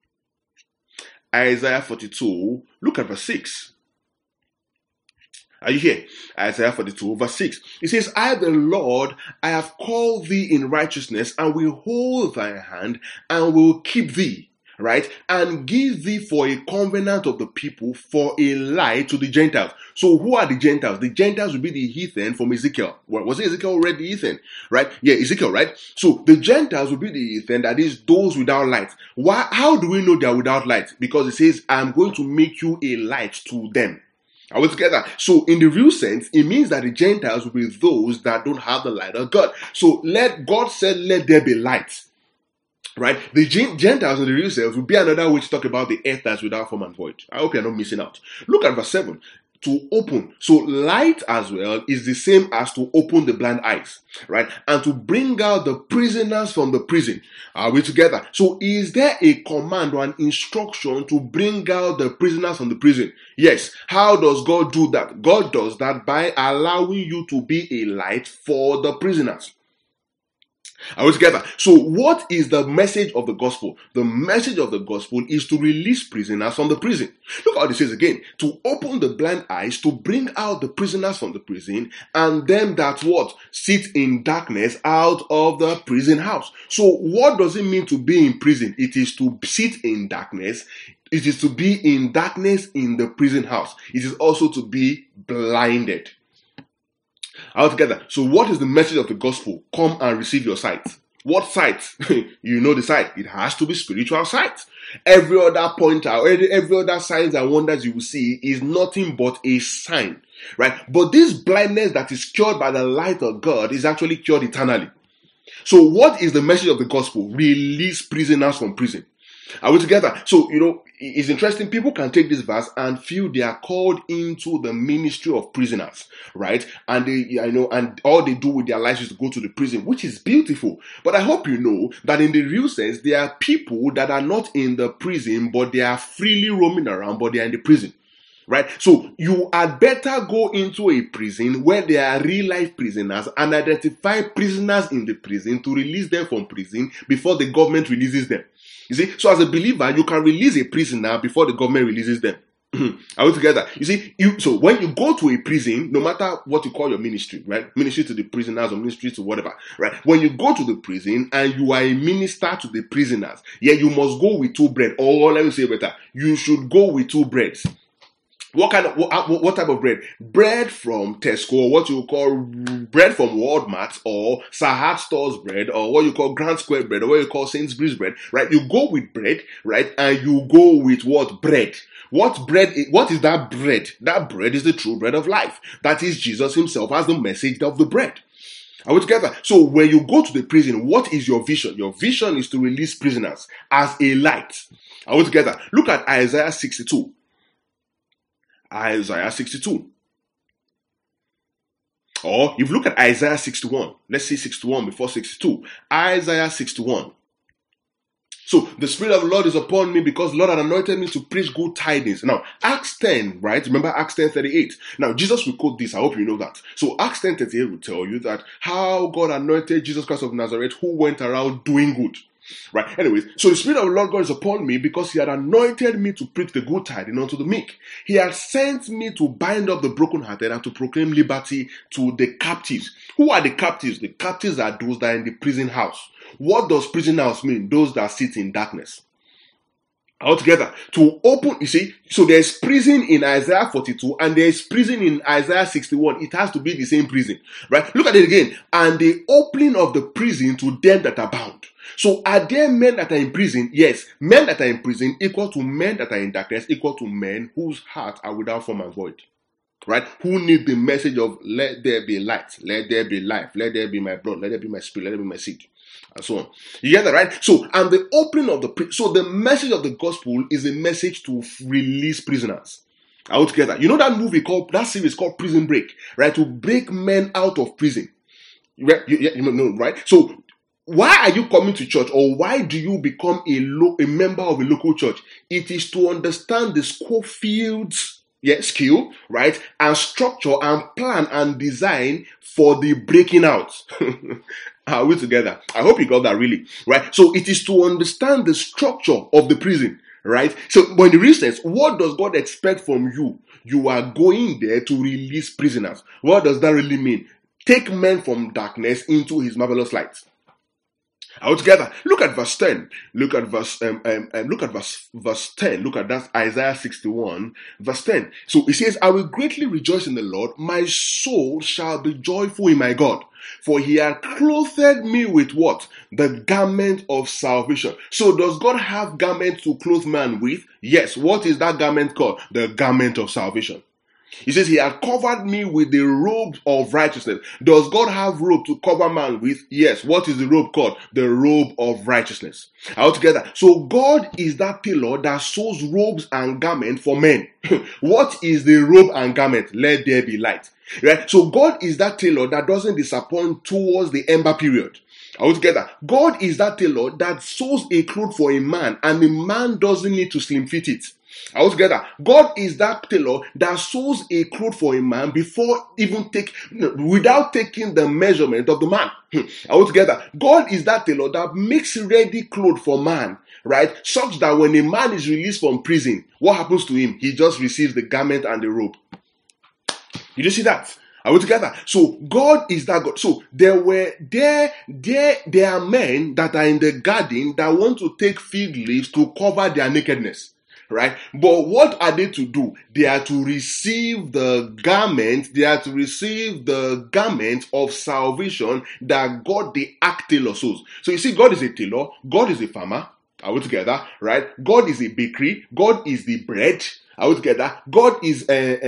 Isaiah 42. Look at verse 6. Are you here? Isaiah 42 verse 6. It says, I the Lord, I have called thee in righteousness, and will hold thy hand, and will keep thee. right? And give thee for a covenant of the people for a light to the Gentiles. So who are the Gentiles? The Gentiles will be the heathen from Ezekiel. Well, was it Ezekiel already heathen? Right? Yeah, Ezekiel, right? So the Gentiles will be the heathen, that is those without light. Why? How do we know they are without light? Because it says, I'm going to make you a light to them. Are we together? So in the real sense, it means that the Gentiles will be those that don't have the light of God. So God said, let there be light. Right? The Gentiles in the real selves will be another way to talk about the earth that's without form and void. I hope you're not missing out. Look at verse 7. To open. So light as well is the same as to open the blind eyes. Right? And to bring out the prisoners from the prison. Are we together? So is there a command or an instruction to bring out the prisoners from the prison? Yes. How does God do that? God does that by allowing you to be a light for the prisoners. Are we together? So what is the message of the gospel? The message of the gospel is to release prisoners from the prison. Look how it says again. To open the blind eyes, to bring out the prisoners from the prison, and them that what? Sit in darkness out of the prison house. So what does it mean to be in prison? It is to sit in darkness. It is to be in darkness in the prison house. It is also to be blinded. All together. So what is the message of the gospel? Come and receive your sight. What sight? You know the sight. It has to be spiritual sight. Every other pointer, every other signs and wonders you will see is nothing but a sign. Right? But this blindness that is cured by the light of God is actually cured eternally. So what is the message of the gospel? Release prisoners from prison. Are we together? So, it's interesting. People can take this verse and feel they are called into the ministry of prisoners, right? And and all they do with their lives is to go to the prison, which is beautiful. But I hope you know that in the real sense, there are people that are not in the prison, but they are freely roaming around, but they are in the prison. Right? So you had better go into a prison where there are real life prisoners and identify prisoners in the prison to release them from prison before the government releases them. You see, so as a believer, you can release a prisoner before the government releases them. Are we together? You see, so when you go to a prison, no matter what you call your ministry, right? Ministry to the prisoners or ministry to whatever, right? When you go to the prison and you are a minister to the prisoners, you must go with 2 bread. Or let me say better, you should go with 2 breads. What type of bread? Bread from Tesco, or what you call bread from Walmart, or Sahad Stores bread, or what you call Grand Square bread, or what you call Sainsbury's bread, right? You go with bread, right? And you go with what? Bread. What is that bread? That bread is the true bread of life. That is Jesus himself as the message of the bread. Are we together? So when you go to the prison, what is your vision? Your vision is to release prisoners as a light. Are we together? Look at Isaiah 62. Isaiah 62. Or if you look at Isaiah 61, let's see 61 before 62. Isaiah 61. So the Spirit of the Lord is upon me because the Lord had anointed me to preach good tidings. Now, Acts 10, right? Remember Acts 10:38. Now, Jesus will quote this. I hope you know that. So Acts 10:38 will tell you that how God anointed Jesus Christ of Nazareth, who went around doing good. Right. Anyways, so the Spirit of the Lord God is upon me because he had anointed me to preach the good tidings unto the meek. He had sent me to bind up the brokenhearted and to proclaim liberty to the captives. Who are the captives? The captives are those that are in the prison house. What does prison house mean? Those that sit in darkness. Altogether, to open, you see, so there's prison in Isaiah 42 and there's prison in Isaiah 61. It has to be the same prison, right? Look at it again. And the opening of the prison to them that are bound. So are there men that are in prison? Yes. Men that are in prison equal to men that are in darkness, equal to men whose hearts are without form and void. Right? Who need the message of let there be light, let there be life, let there be my blood, let there be my spirit, let there be my seed, and so on. You get that, right? So, and the opening of the message of the gospel is a message to release prisoners. Out together. You know that series called Prison Break, right? To break men out of prison. You know, right? So, why are you coming to church, or why do you become a member of a local church? It is to understand the Schofield's skill, right? And structure and plan and design for the breaking out. Are we together? I hope you got that really, right? So it is to understand the structure of the prison, right? So, but in the real sense, what does God expect from you? You are going there to release prisoners. What does that really mean? Take men from darkness into his marvelous light. All together, look at verse 10. Look at verse 10. Look at that, Isaiah 61, verse 10. So it says, I will greatly rejoice in the Lord. My soul shall be joyful in my God. For he hath clothed me with what? The garment of salvation. So does God have garment to clothe man with? Yes. What is that garment called? The garment of salvation. He says, he had covered me with the robe of righteousness. Does God have robe to cover man with? Yes. What is the robe called? The robe of righteousness. Altogether. So God is that tailor that sews robes and garments for men. What is the robe and garment? Let there be light. Right? So God is that tailor that doesn't disappoint towards the ember period. Altogether, God is that tailor that sews a cloth for a man and the man doesn't need to slim fit it. Altogether, God is that tailor that sews a cloth for a man without taking the measurement of the man. Altogether, God is that tailor that makes ready clothes for man, right? Such that when a man is released from prison, what happens to him? He just receives the garment and the robe. You do see that? Are we together? So God is that God. So there are men that are in the garden that want to take fig leaves to cover their nakedness. Right? But what are they to do? They are to receive the garment. They are to receive the garment of salvation that God the act tailor sews. So you see, God is a tailor. God is a farmer. Are we together? Right? God is a bakery. God is the bread. Are we together? God is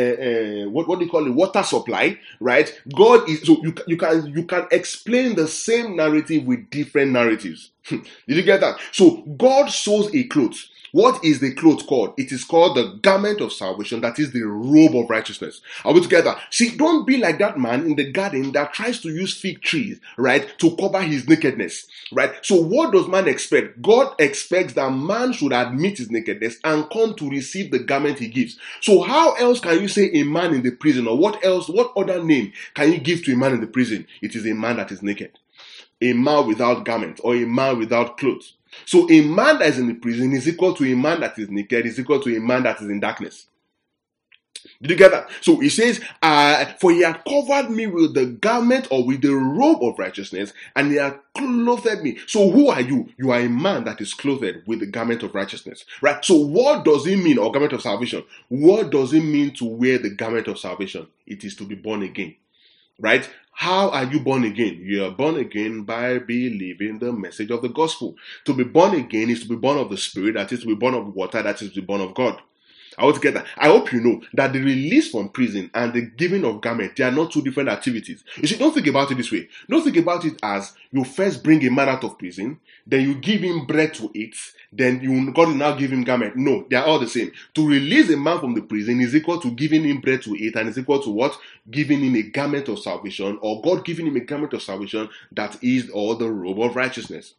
what do you call it? Water supply, right? God is, so you can explain the same narrative with different narratives. Did you get that? So God sews a cloth. What is the cloth called? It is called the garment of salvation, that is the robe of righteousness. Are we together? See, don't be like that man in the garden that tries to use fig trees, right, to cover his nakedness, right? So what does man expect? God expects that man should admit his nakedness and come to receive the garment he gives. So how else can you say a man in the prison, or what other name can you give to a man in the prison? It is a man that is naked, a man without garment, or a man without clothes. So a man that is in the prison is equal to a man that is naked, is equal to a man that is in darkness. Did you get that? So he says, for he had covered me with the garment, or with the robe of righteousness, and he had clothed me. So who are you? You are a man that is clothed with the garment of righteousness. Right? So what does it mean, or garment of salvation? What does it mean to wear the garment of salvation? It is to be born again. Right? How are you born again? You are born again by believing the message of the gospel. To be born again is to be born of the Spirit, that is to be born of water, that is to be born of God. Altogether, I hope you know that the release from prison and the giving of garment, they are not two different activities. You see, don't think about it this way. Don't think about it as you first bring a man out of prison, then you give him bread to eat, then God will now give him garment. No, they are all the same. To release a man from the prison is equal to giving him bread to eat, and is equal to what? Giving him a garment of salvation, or God giving him a garment of salvation, that is all the robe of righteousness.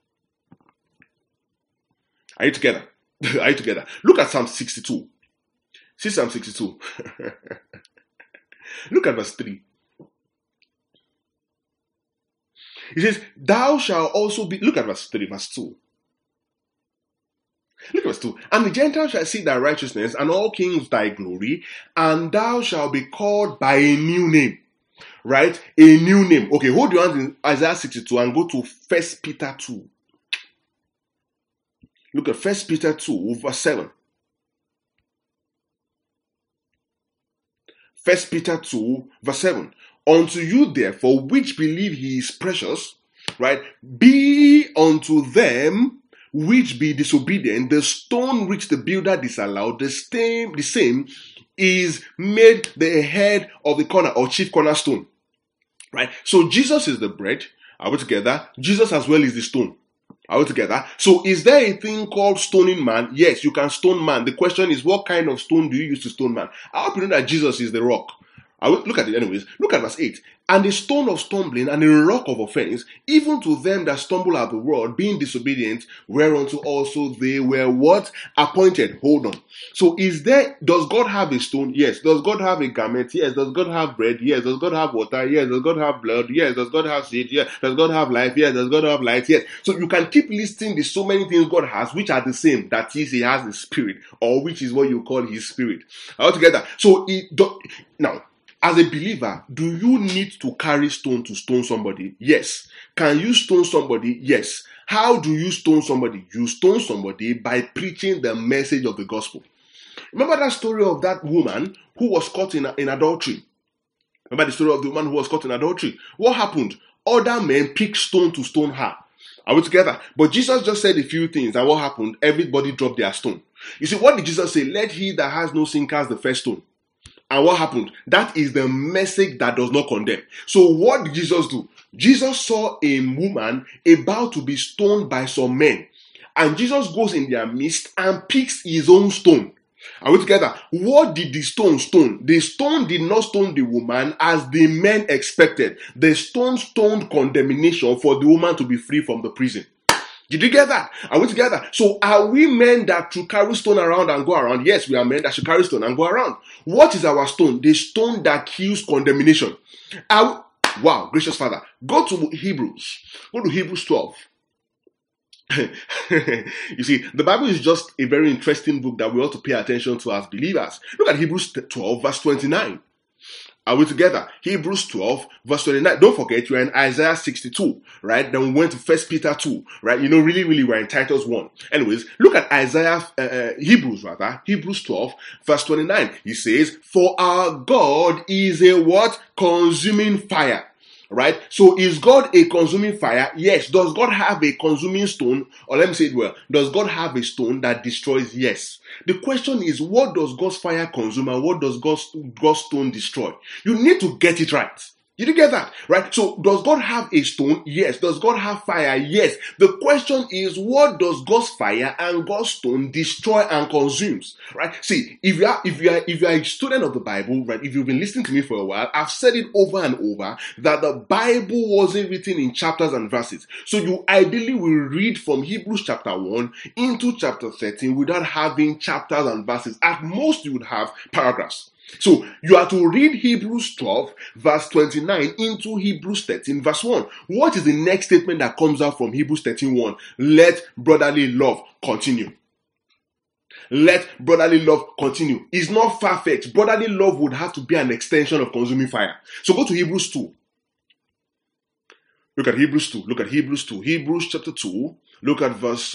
Are you together? Are you together? Look at Psalm 62. See Psalm 62. Look at verse 3. It says, thou shalt also be, look at verse 3, verse 2. Look at verse 2. And the Gentiles shall see thy righteousness, and all kings thy glory, and thou shalt be called by a new name. Right? A new name. Okay, hold your hands in Isaiah 62 and go to 1 Peter 2. Look at 1 Peter 2, verse 7. 1 Peter 2, verse 7. Unto you, therefore, which believe he is precious, right? Be unto them which be disobedient, the stone which the builder disallowed, the same is made the head of the corner, or chief cornerstone. Right? So Jesus is the bread. Are we together? Jesus as well is the stone. Are we together? So is there a thing called stoning man? Yes, you can stone man. The question is, what kind of stone do you use to stone man? I hope you know that Jesus is the rock. I will look at it anyways. Look at verse 8. And a stone of stumbling and a rock of offense, even to them that stumble at the word, being disobedient, whereunto also they were what? Appointed. Hold on. So does God have a stone? Yes. Does God have a garment? Yes. Does God have bread? Yes. Does God have water? Yes. Does God have blood? Yes. Does God have seed? Yes. Does God have life? Yes. Does God have light? Yes. So you can keep listing the so many things God has, which are the same. That is, he has the spirit, or which is what you call his spirit. Altogether. So now, As a believer, do you need to carry stone to stone somebody? Yes. Can you stone somebody? Yes. How do you stone somebody? You stone somebody by preaching the message of the gospel. Remember that story of that woman who was caught in adultery? Remember the story of the woman who was caught in adultery? What happened? Other men picked stone to stone her. Are we together? But Jesus just said a few things, and what happened? Everybody dropped their stone. You see, what did Jesus say? Let he that has no sin cast the first stone. And what happened? That is the message that does not condemn. So what did Jesus do? Jesus saw a woman about to be stoned by some men. And Jesus goes in their midst and picks his own stone. Are we together? What did the stone stone? The stone did not stone the woman as the men expected. The stone stoned condemnation for the woman to be free from the prison. Did you get that? Are we together? So are we men that should carry stone around and go around? Yes, we are men that should carry stone and go around. What is our stone? The stone that kills condemnation. Wow, gracious Father. Go to Hebrews. Go to Hebrews 12. You see, the Bible is just a very interesting book that we ought to pay attention to as believers. Look at Hebrews 12, verse 29. Are we together? Hebrews 12, verse 29. Don't forget, you're in Isaiah 62, right? Then we went to 1 Peter 2, right? Really, we're in Titus 1. Anyways, look at Hebrews 12, verse 29. He says, for our God is a what? Consuming fire. Right? So is God a consuming fire? Yes. Does God have a consuming stone? Or let me say it well. Does God have a stone that destroys? Yes. The question is, what does God's fire consume and what does God's stone destroy? You need to get it right. Did you get that? Right? So does God have a stone? Yes. Does God have fire? Yes. The question is, what does God's fire and God's stone destroy and consumes? Right? See, if you are a student of the Bible, right? If you've been listening to me for a while, I've said it over and over that the Bible wasn't written in chapters and verses. So you ideally will read from Hebrews chapter 1 into chapter 13 without having chapters and verses. At most, you would have paragraphs. So you are to read Hebrews 12 verse 29 into Hebrews 13 verse 1. What is the next statement that comes out from Hebrews 13:1? Let brotherly love continue. Let brotherly love continue. It's not far-fetched. Brotherly love would have to be an extension of consuming fire. So go to Hebrews 2. Look at Hebrews 2. Look at Hebrews 2. Hebrews chapter 2. Look at verse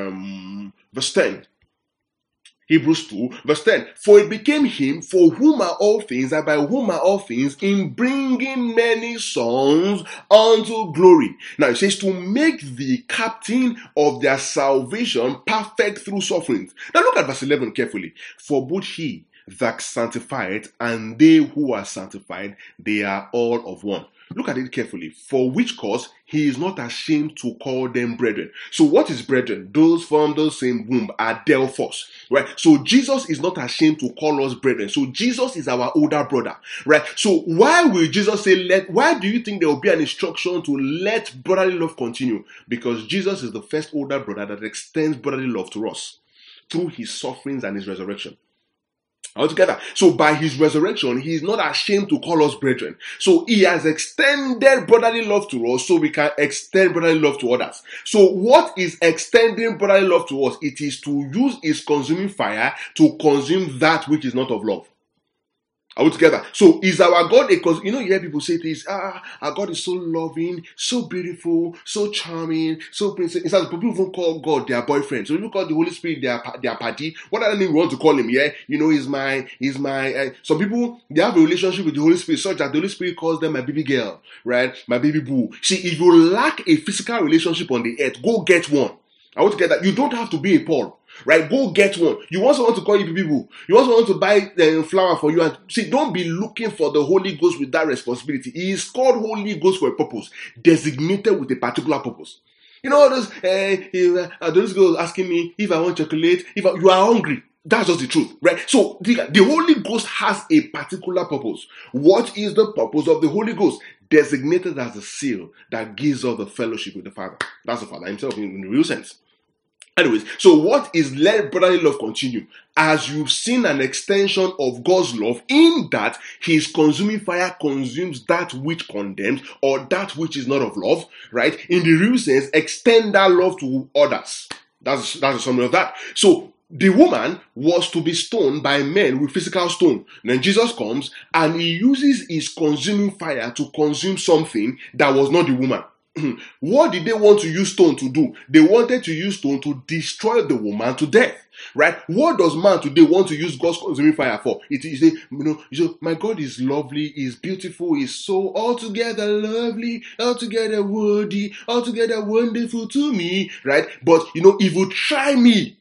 10. Hebrews 2, verse 10. For it became him for whom are all things, and by whom are all things, in bringing many sons unto glory. Now it says to make the captain of their salvation perfect through sufferings. Now look at verse 11 carefully. For both he that sanctified and they who are sanctified, they are all of one. Look at it carefully. For which cause he is not ashamed to call them brethren. So what is brethren? Those from the same womb are Delphos, right? So Jesus is not ashamed to call us brethren. So Jesus is our older brother, right? So why will Jesus say why do you think there will be an instruction to let brotherly love continue? Because Jesus is the first older brother that extends brotherly love to us through his sufferings and his resurrection. Altogether. So by his resurrection, he is not ashamed to call us brethren. So he has extended brotherly love to us so we can extend brotherly love to others. So what is extending brotherly love to us? It is to use his consuming fire to consume that which is not of love. Are we together? So is our God because you hear people say this, our God is so loving, so beautiful, so charming, so princess. In fact, people even call God their boyfriend. So people call the Holy Spirit their party. What other name we want to call him? Yeah, he's my. Some people they have a relationship with the Holy Spirit such that the Holy Spirit calls them my baby girl, right? My baby boo. See, if you lack a physical relationship on the earth, go get one. Are we together? You don't have to be a Paul. Right, go get one. You want someone to call you people. You want someone to buy flour for you. And see, don't be looking for the Holy Ghost with that responsibility. He is called Holy Ghost for a purpose, designated with a particular purpose. Those girls asking me if I want chocolate. You are hungry. That's just the truth, right? So the Holy Ghost has a particular purpose. What is the purpose of the Holy Ghost? Designated as a seal that gives us the fellowship with the Father. That's the Father himself in the real sense. Anyways, so what is let brotherly love continue? As you've seen an extension of God's love in that his consuming fire consumes that which condemns or that which is not of love, right? In the real sense, extend that love to others. That's the summary of that. So The woman was to be stoned by men with physical stone. Then Jesus comes and he uses his consuming fire to consume something that was not the woman. What did they want to use stone to do? They wanted to use stone to destroy the woman to death. Right? What does man today want to use God's consuming fire for? It is, you say, my God is lovely, is beautiful, is so altogether lovely, altogether worthy, altogether wonderful to me. Right? But if you try me,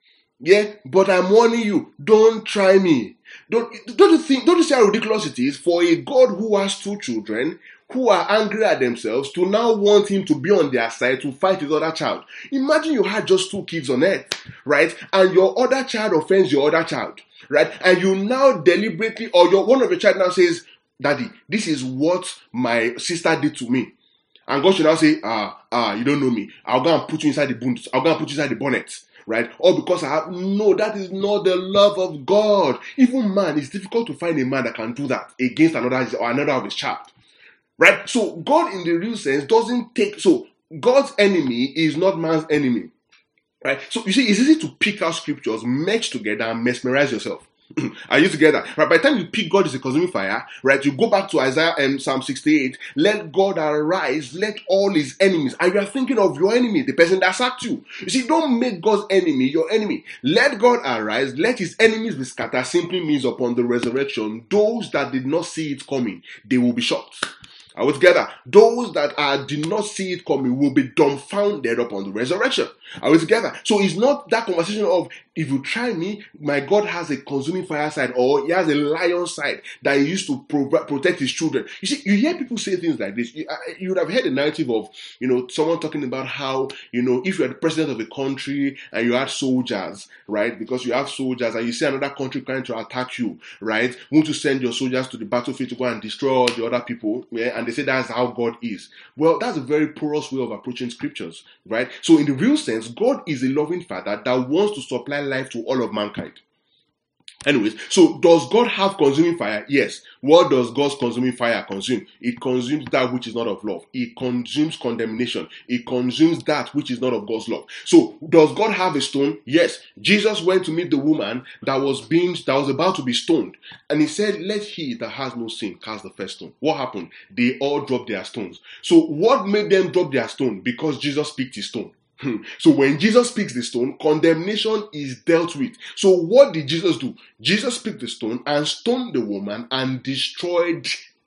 but I'm warning you, don't try me. Don't you see how ridiculous it is for a God who has two children who are angry at themselves to now want him to be on their side to fight his other child? Imagine you had just two kids on earth, right? And your other child offends your other child, right? And you now deliberately, or one of your child now says, Daddy, this is what my sister did to me. And God should now say, you don't know me. I'll go and put you inside the boot. I'll go and put you inside the bonnet. Right? Or because no, that is not the love of God. Even man, it's difficult to find a man that can do that against another of his child. Right? So God in the real sense doesn't take, so God's enemy is not man's enemy. Right? So you see, it's easy to pick out scriptures, merge together and mesmerize yourself. Are you together? Right, by the time you pick God is a consuming fire, right, you go back to Isaiah and Psalm 68, let God arise, let all his enemies, and you are thinking of your enemy, the person that sacked you. You see, don't make God's enemy your enemy. Let God arise, let his enemies be scattered, simply means upon the resurrection, those that did not see it coming, they will be shocked. Are we together? Those that did not see it coming will be dumbfounded upon the resurrection. Are we together? So it's not that conversation of, if you try me, my God has a consuming fire side, or he has a lion side that he used to protect his children. You see, you hear people say things like this. You would have heard a narrative of, someone talking about how, if you're the president of a country and you had soldiers, right? Because you have soldiers and you see another country trying to attack you, right? Won't you send your soldiers to the battlefield to go and destroy all the other people? Yeah? And they say that's how God is. Well, that's a very porous way of approaching scriptures, right? So in the real sense, God is a loving father that wants to supply life to all of mankind. Anyways, so does God have consuming fire? Yes. What does God's consuming fire consume? It consumes that which is not of love. It consumes condemnation. It consumes that which is not of God's love. So does God have a stone? Yes. Jesus went to meet the woman that was about to be stoned. And he said, let he that has no sin cast the first stone. What happened? They all dropped their stones. So what made them drop their stone? Because Jesus picked his stone. So when Jesus picks the stone, condemnation is dealt with. So what did Jesus do? Jesus picked the stone and stoned the woman and destroyed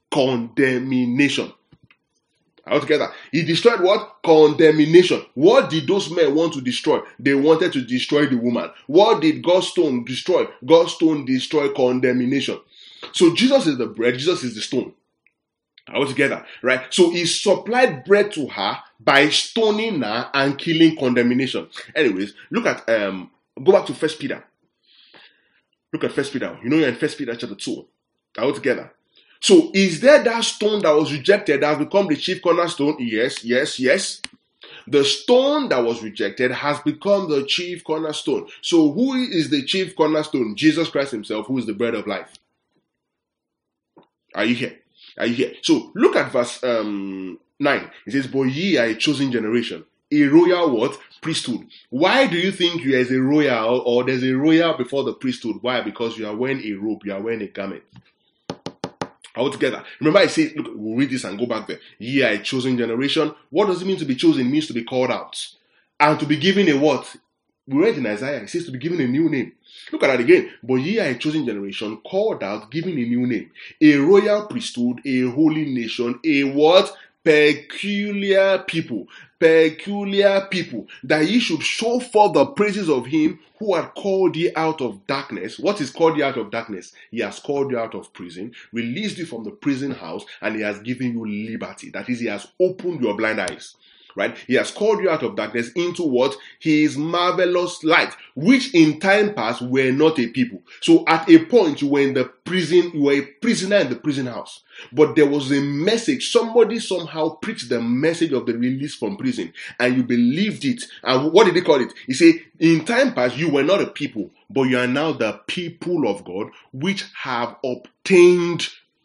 condemnation. All together. He destroyed what? Condemnation. What did those men want to destroy? They wanted to destroy the woman. What did God's stone destroy? God's stone destroyed condemnation. So Jesus is the bread, Jesus is the stone. All together, right? So he supplied bread to her by stoning her and killing condemnation. Anyways, look at go back to 1 Peter. Look at 1 Peter. You're in 1 Peter chapter 2. All together. So is there that stone that was rejected that has become the chief cornerstone? Yes. The stone that was rejected has become the chief cornerstone. So who is the chief cornerstone? Jesus Christ himself, who is the bread of life. Are you here? So look at verse 9. It says, but ye are a chosen generation, a royal what? Priesthood. Why do you think there is a royal, or there's a royal before the priesthood? Why? Because you are wearing a robe, you are wearing a garment. All together. Remember I said, look, we'll read this and go back there. Ye are a chosen generation. What does it mean to be chosen? It means to be called out. And to be given a what? We read in Isaiah, it says to be given a new name. Look at that again. But ye are a chosen generation, called out, given a new name. A royal priesthood, a holy nation, a what? Peculiar people. Peculiar people. That ye should show forth the praises of him who had called ye out of darkness. What is called you out of darkness? He has called you out of prison, released you from the prison house, and he has given you liberty. That is, he has opened your blind eyes. Right? He has called you out of darkness into what? His marvelous light, which in time past were not a people. So at a point you were in the prison, you were a prisoner in the prison house. But there was a message. Somebody somehow preached the message of the release from prison, and you believed it. And what did they call it? He said, in time past you were not a people, but you are now the people of God, which have obtained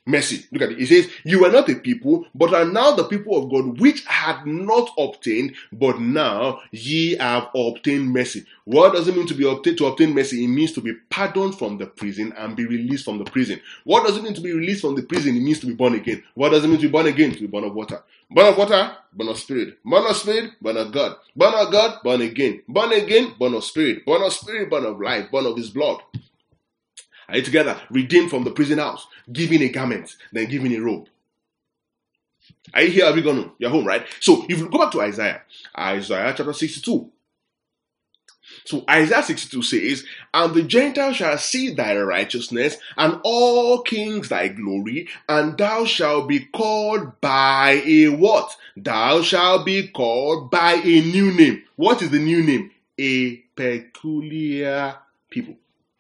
mercy. Look at it. It says, you were not a people, but are now the people of God, which had not obtained, but now ye have obtained mercy. What does it mean to obtain mercy? It means to be pardoned from the prison and be released from the prison. What does it mean to be released from the prison? It means to be born again. What does it mean to be born again? To be born of water. Born of water, born of spirit. Born of spirit, born of God. Born of God, born again. Born again, born of spirit. Born of spirit, born of life. Born of his blood. Are you together? Redeemed from the prison house, given a garment, then given a robe. Are you here? Have you gone home? You're home, right? So if you go back to Isaiah chapter 62. So Isaiah 62 says, and the Gentiles shall see thy righteousness, and all kings thy glory, and thou shalt be called by a what? Thou shalt be called by a new name. What is the new name? A peculiar people.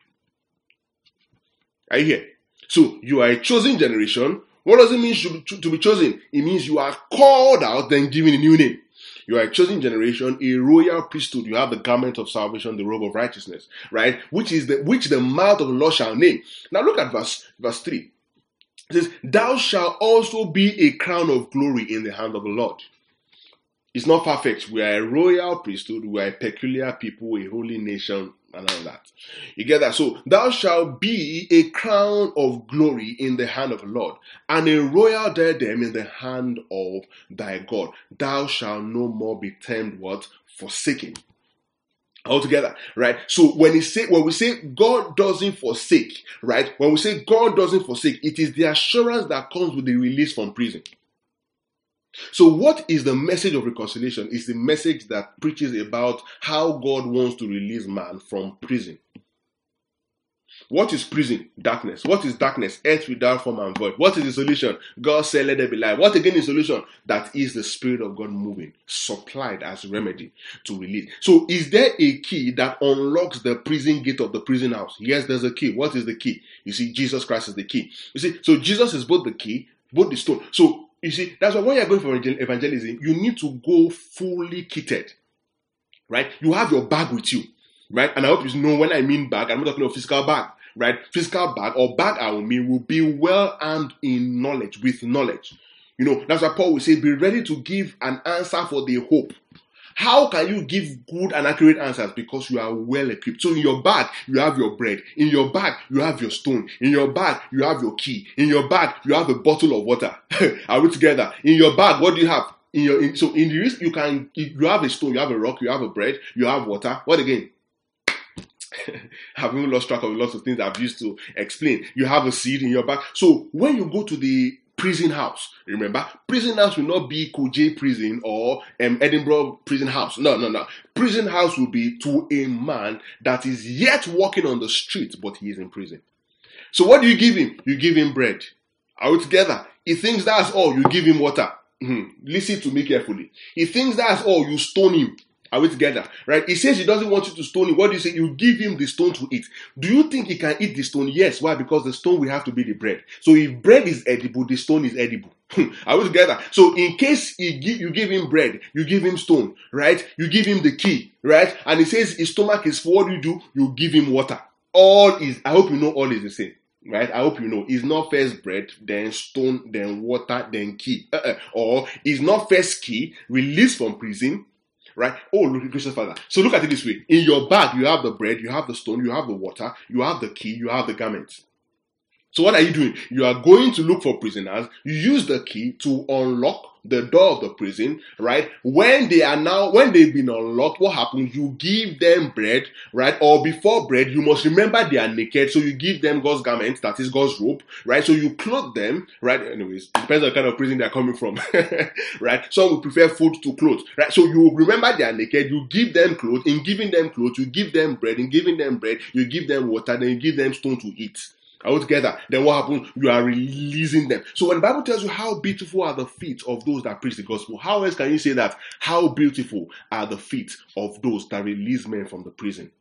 Are you here? So you are a chosen generation. What does it mean to be chosen? It means you are called out, then given a new name. You are a chosen generation, a royal priesthood. You have the garment of salvation, the robe of righteousness, right? Which the mouth of the Lord shall name. Now look at verse 3. It says, thou shalt also be a crown of glory in the hand of the Lord. It's not far-fetched. We are a royal priesthood. We are a peculiar people, a holy nation, and all that. You get that? So, thou shalt be a crown of glory in the hand of the Lord, and a royal diadem in the hand of thy God. Thou shalt no more be termed what? Forsaken. Altogether, right? So when we say God doesn't forsake, right? When we say God doesn't forsake, it is the assurance that comes with the release from prison. So what is the message of reconciliation? It's the message that preaches about how God wants to release man from prison. What is prison? Darkness. What is darkness? Earth without form and void. What is the solution? God said, let there be light. What again is the solution? That is the Spirit of God moving, supplied as remedy to release. So is there a key that unlocks the prison gate of the prison house? Yes, there's a key. What is the key? You see, Jesus Christ is the key. You see, so Jesus is both the key, both the stone. So you see, that's why when you're going for evangelism, you need to go fully kitted, right? You have your bag with you, right? And I hope you know when I mean bag, I'm not talking about physical bag, right? Physical bag or bag I will mean will be well armed in knowledge, with knowledge. You know, that's why Paul will say, be ready to give an answer for the hope. How can you give good and accurate answers? Because you are well equipped. So in your bag, you have your bread. In your bag, you have your stone. In your bag, you have your key. In your bag, you have a bottle of water. Are we together? In your bag, what do you have? You have a stone, you have a rock, you have a bread, you have water. What again? I've even lost track of lots of things I've used to explain. You have a seed in your bag. So when you go to the prison house, remember, prison house will not be Kuje prison or Edinburgh prison house. No. Prison house will be to a man that is yet walking on the street, but he is in prison. So what do you give him? You give him bread. Are we together? He thinks that's all. You give him water. Listen to me carefully. He thinks that's all. You stone him. Are we together? Right? He says he doesn't want you to stone him. What do you say? You give him the stone to eat. Do you think he can eat the stone? Yes. Why? Because the stone will have to be the bread. So if bread is edible, the stone is edible. Are we together? So in case you give him bread, you give him stone, right? You give him the key, right? And he says his stomach is full. What do? You give him water. I hope you know all is the same. Right? I hope you know. It's not first bread, then stone, then water, then key. Or it's not first key, released from prison, right? Oh, look, gracious Father. So look at it this way. In your bag, you have the bread, you have the stone, you have the water, you have the key, you have the garments. So what are you doing? You are going to look for prisoners. You use the key to unlock the door of the prison, right? When they've been unlocked, what happens? You give them bread, right? Or before bread, you must remember they are naked, so you give them God's garment, that is God's robe, right? So you clothe them, right? Anyways, it depends on the kind of prison they're coming from, right? Some will prefer food to clothes, right? So you remember they are naked, you give them clothes. In giving them clothes, you give them bread. In giving them bread, you give them water, then you give them stone to eat. All together, then what happens? You are releasing them. So when the Bible tells you how beautiful are the feet of those that preach the gospel, how else can you say that? How beautiful are the feet of those that release men from the prison?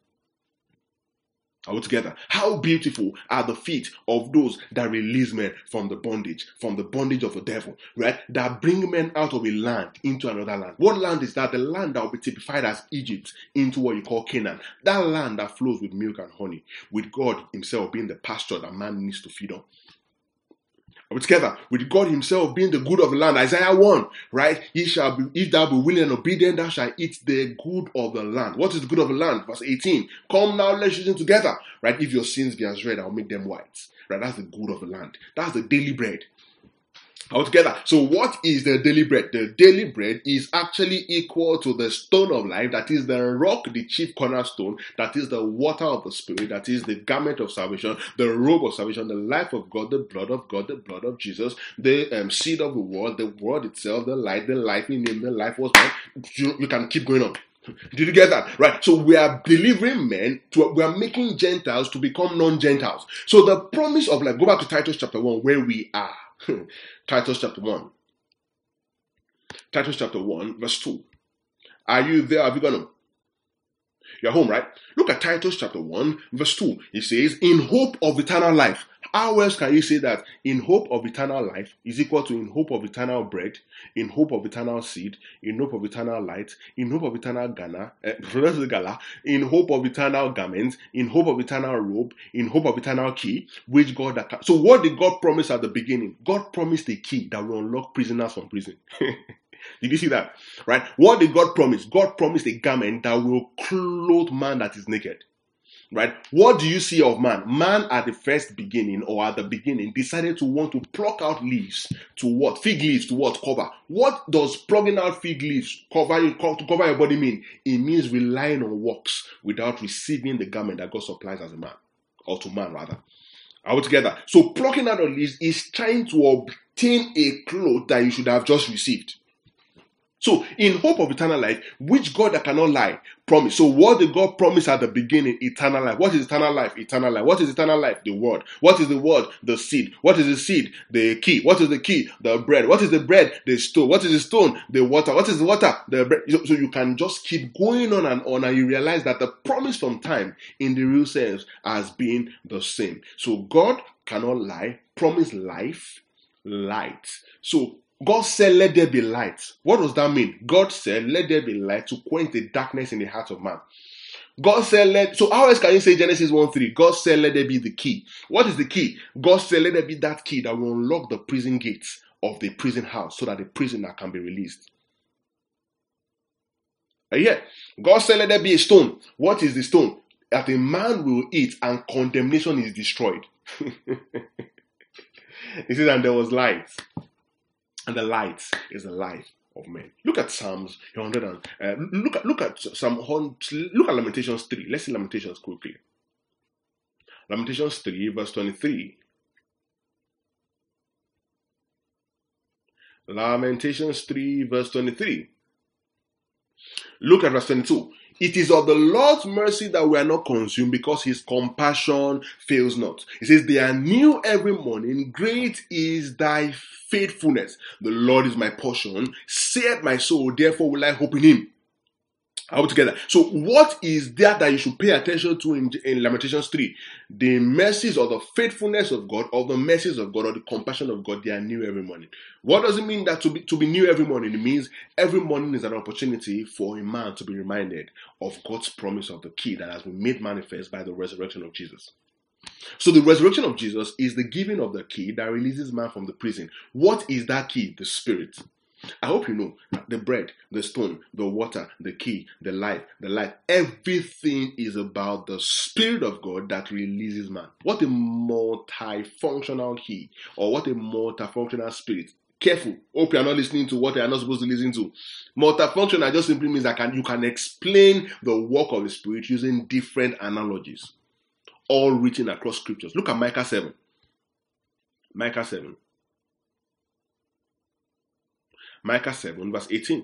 All together, how beautiful are the feet of those that release men from the bondage of the devil, right? That bring men out of a land into another land. What land is that? The land that will be typified as Egypt into what you call Canaan. That land that flows with milk and honey, with God himself being the pasture that man needs to feed on. Are we together? With God himself being the good of the land. Isaiah 1, right? If thou be willing and obedient, thou shalt eat the good of the land. What is the good of the land? Verse 18. Come now, let's reason together. Right? If your sins be as red, I'll make them white. Right? That's the good of the land. That's the daily bread. Altogether. So what is the daily bread? The daily bread is actually equal to the stone of life, that is the rock, the chief cornerstone, that is the water of the Spirit, that is the garment of salvation, the robe of salvation, the life of God, the blood of Jesus, the seed of the word itself, the light in him, the life was man. You can keep going on. Did you get that? Right. So we are delivering men we are making Gentiles to become non-Gentiles. So the promise of life, go back to Titus chapter 1 where we are. Titus chapter 1. Titus chapter 1 verse 2. Are you there? Have you gone on? You're home, right? Look at Titus chapter 1 verse 2. It says, in hope of eternal life. How else can you say that in hope of eternal life is equal to in hope of eternal bread, in hope of eternal seed, in hope of eternal light, in hope of eternal gala, in hope of eternal garments, in hope of eternal robe, in hope of eternal key, which God... So what did God promise at the beginning? God promised a key that will unlock prisoners from prison. Did you see that? Right? What did God promise? God promised a garment that will clothe man that is naked. Right? What do you see of man? Man at the first beginning or at the beginning decided to want to pluck out leaves to what? Fig leaves to what? Cover. What does plucking out fig leaves to cover your body mean? It means relying on works without receiving the garment that God supplies as a man, or to man rather. Are we together? So plucking out of leaves is trying to obtain a cloth that you should have just received. So, in hope of eternal life, which God that cannot lie promise. So, what did God promise at the beginning? Eternal life. What is eternal life? Eternal life. What is eternal life? The word. What is the word? The seed. What is the seed? The key. What is the key? The bread. What is the bread? The stone. What is the stone? The water. What is the water? The bread. So you can just keep going on, and you realize that the promise from time in the real sense has been the same. So, God cannot lie. Promise life, light. So, God said, let there be light. What does that mean? God said, let there be light to quench the darkness in the heart of man. God said, so how else can you say Genesis 1:3? God said, let there be the key. What is the key? God said, let there be that key that will unlock the prison gates of the prison house so that the prisoner can be released. Yeah. God said, let there be a stone. What is the stone? That a man will eat and condemnation is destroyed. He says, and there was light. And the light is the life of men. Look at Psalms 100 and look at Lamentations 3. Let's see Lamentations quickly. Lamentations 3 verse 23. Lamentations 3 verse 23. Look at verse 22. It is of the Lord's mercy that we are not consumed, because his compassion fails not. It says, they are new every morning. Great is thy faithfulness. The Lord is my portion. Saith my soul, therefore will I hope in him. All together. So what is that you should pay attention to in Lamentations 3? The mercies or the faithfulness of God, or the mercies of God, or the compassion of God, they are new every morning. What does it mean that to be new every morning? It means every morning is an opportunity for a man to be reminded of God's promise of the key that has been made manifest by the resurrection of Jesus. So the resurrection of Jesus is the giving of the key that releases man from the prison. What is that key? The Spirit. I hope you know the bread, the stone, the water, the key, the life, everything is about the Spirit of God that releases man. What a multifunctional key, or what a multifunctional spirit. Careful. Hope you are not listening to what you are not supposed to listen to. Multifunctional just simply means that you can explain the work of the Spirit using different analogies, all written across scriptures. Look at Micah 7. Micah 7. Micah 7 verse 18.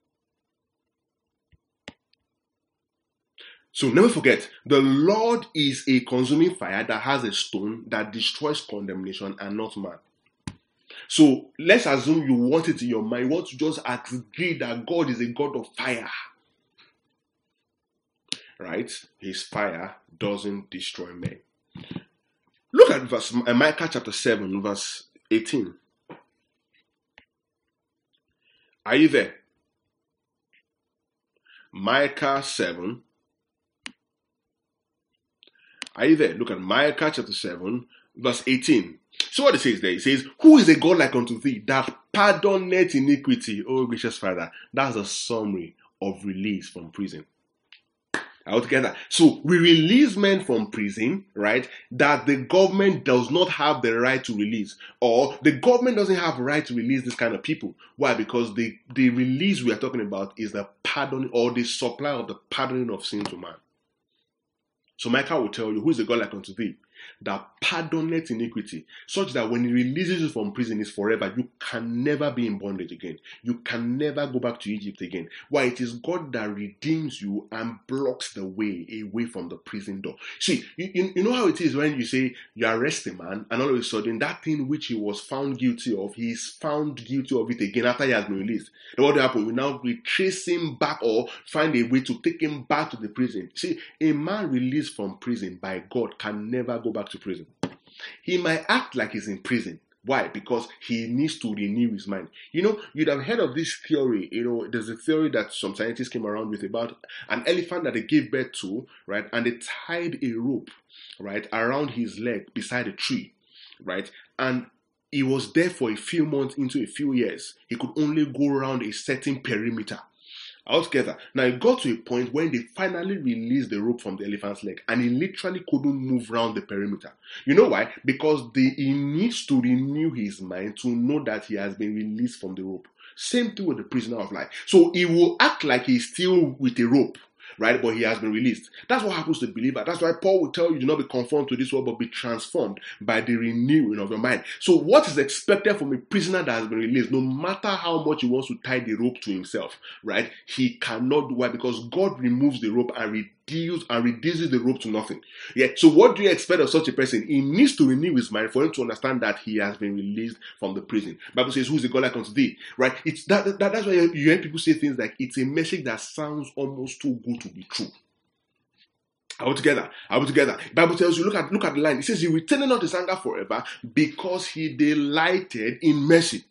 So never forget, the Lord is a consuming fire that has a stone that destroys condemnation and not man. So let's assume you want it in your mind. You want to just agree that God is a God of fire. Right? His fire doesn't destroy men. Look at Micah chapter 7 verse 18. Are you there? Micah 7. Are you there? Look at Micah chapter 7, verse 18. So what it says there, it says, who is a God like unto thee that pardoneth iniquity? Oh, gracious Father. That's a summary of release from prison. Altogether. So we release men from prison, right? That the government does not have the right to release, or the government doesn't have the right to release this kind of people. Why? Because the release we are talking about is the pardon or the supply of the pardoning of sin to man. So Micah will tell you, who is a God like unto thee that pardoneth iniquity, such that when he releases you from prison, it's forever. You can never be in bondage again. You can never go back to Egypt again. Why? It is God that redeems you and blocks the way away from the prison door. See, you know how it is when you say you arrest a man, and all of a sudden that thing which he was found guilty of, he is found guilty of it again after he has been released. Then what will happen? We now retrace him back or find a way to take him back to the prison. See, a man released from prison by God can never go back to prison. He might act like he's in prison. Why? Because he needs to renew his mind. You know, you'd have heard of this theory. You know, there's a theory that some scientists came around with about an elephant that they gave birth to, right? And they tied a rope, right, around his leg beside a tree, right? And he was there for a few months into a few years. He could only go around a certain perimeter. Altogether. Now it got to a point when they finally released the rope from the elephant's leg and he literally couldn't move around the perimeter. You know why? Because he needs to renew his mind to know that he has been released from the rope. Same thing with the prisoner of life. So he will act like he's still with a rope, right? But he has been released. That's what happens to the believer. That's why Paul will tell you, do not be conformed to this world, but be transformed by the renewing of your mind. So what is expected from a prisoner that has been released, no matter how much he wants to tie the rope to himself, right? He cannot do it because God removes the rope and reduces the rope to nothing. Yeah. So what do you expect of such a person? He needs to renew his mind for him to understand that he has been released from the prison. The Bible says, who is the God like unto thee? Right? It's that's why you hear people say things like it's a message that sounds almost too good to be true. Are we together? The Bible tells you, look at the line. It says, he retained not his anger forever because he delighted in mercy.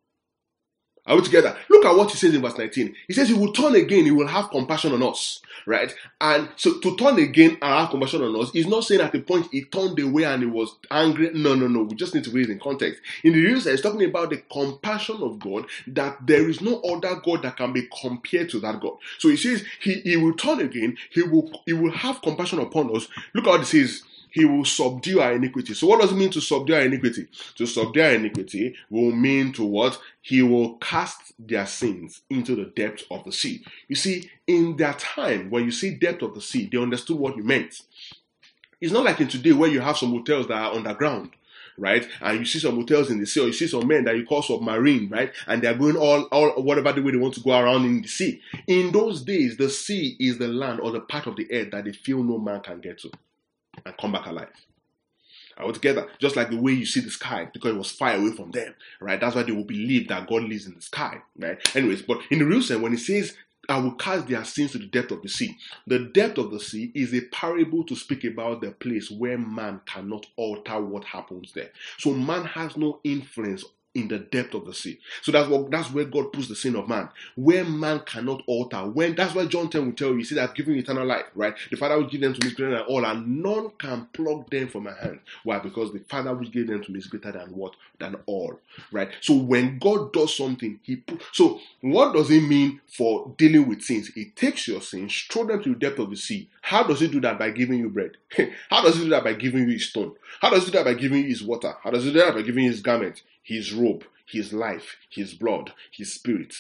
Are we together? Look at what he says in verse 19. He says he will turn again, he will have compassion on us, right? And so to turn again and have compassion on us is not saying at the point he turned away and he was angry. No. We just need to read it in context. In the real sense, it's talking about the compassion of God, that there is no other God that can be compared to that God. So he says he will turn again, he will have compassion upon us. Look at what it says. He will subdue our iniquity. So what does it mean to subdue our iniquity? To subdue our iniquity will mean to what? He will cast their sins into the depth of the sea. You see, in their time, when you see depth of the sea, they understood what you meant. It's not like in today where you have some hotels that are underground, right? And you see some hotels in the sea, or you see some men that you call submarine, right? And they're going all whatever the way they want to go around in the sea. In those days, the sea is the land or the part of the earth that they feel no man can get to and come back alive. Altogether, just like the way you see the sky, because it was far away from them, right? That's why they will believe that God lives in the sky, right? Anyways, but in the real sense, when it says, I will cast their sins to the depth of the sea, the depth of the sea is a parable to speak about the place where man cannot alter what happens there. So man has no influence in the depth of the sea. So that's where God puts the sin of man, where man cannot alter. That's why John 10 will tell you, see that I've given you eternal life, right? The Father will give them to me is greater than all, and none can pluck them from my hand. Why? Because the Father which gave them to me is greater than what? Than all, right? So when God does something, so what does it mean for dealing with sins? He takes your sins, throw them to the depth of the sea. How does he do that? By giving you bread. How does he do that? By giving you his stone. How does he do that? By giving you his water. How does he do that? By giving you his garment, his robe, his life, his blood, his spirit.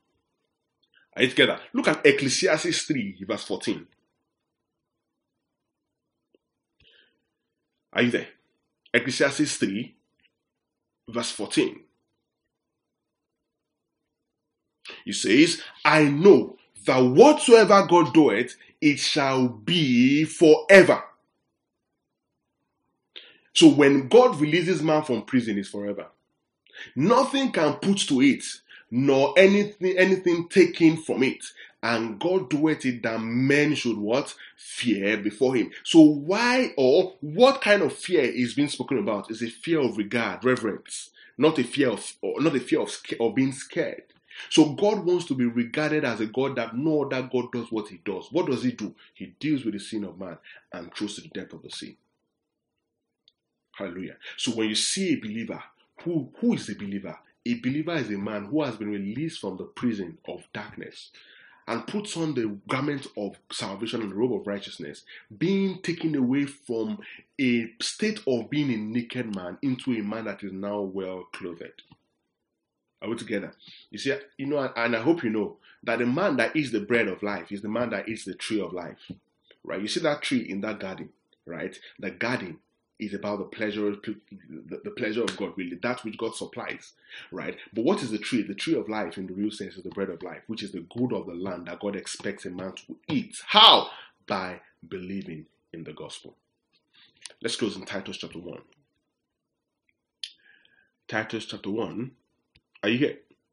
Are you together? Look at Ecclesiastes 3, verse 14. Are you there? Ecclesiastes 3, verse 14. It says, I know that whatsoever God doeth, it shall be forever. So when God releases man from prison, it's forever. Nothing can put to it, nor anything taken from it. And God doeth it that men should what? Fear before him. So why or what kind of fear is being spoken about? Is a fear of regard, reverence, not a fear of being scared. So God wants to be regarded as a God that no other God does what he does. What does he do? He deals with the sin of man and throws to the depth of the sea. Hallelujah. So when you see a believer, who is a believer? A believer is a man who has been released from the prison of darkness and puts on the garment of salvation and the robe of righteousness, being taken away from a state of being a naked man into a man that is now well clothed. Are we together? You see, and I hope you know that the man that eats the bread of life is the man that eats the tree of life. Right? You see that tree in that garden, right? The garden is about the pleasure of God, really, that which God supplies, right? But what is the tree? The tree of life, in the real sense, is the bread of life, which is the good of the land that God expects a man to eat. How? By believing in the gospel. Let's close in Titus chapter 1. Titus chapter 1. Are you here?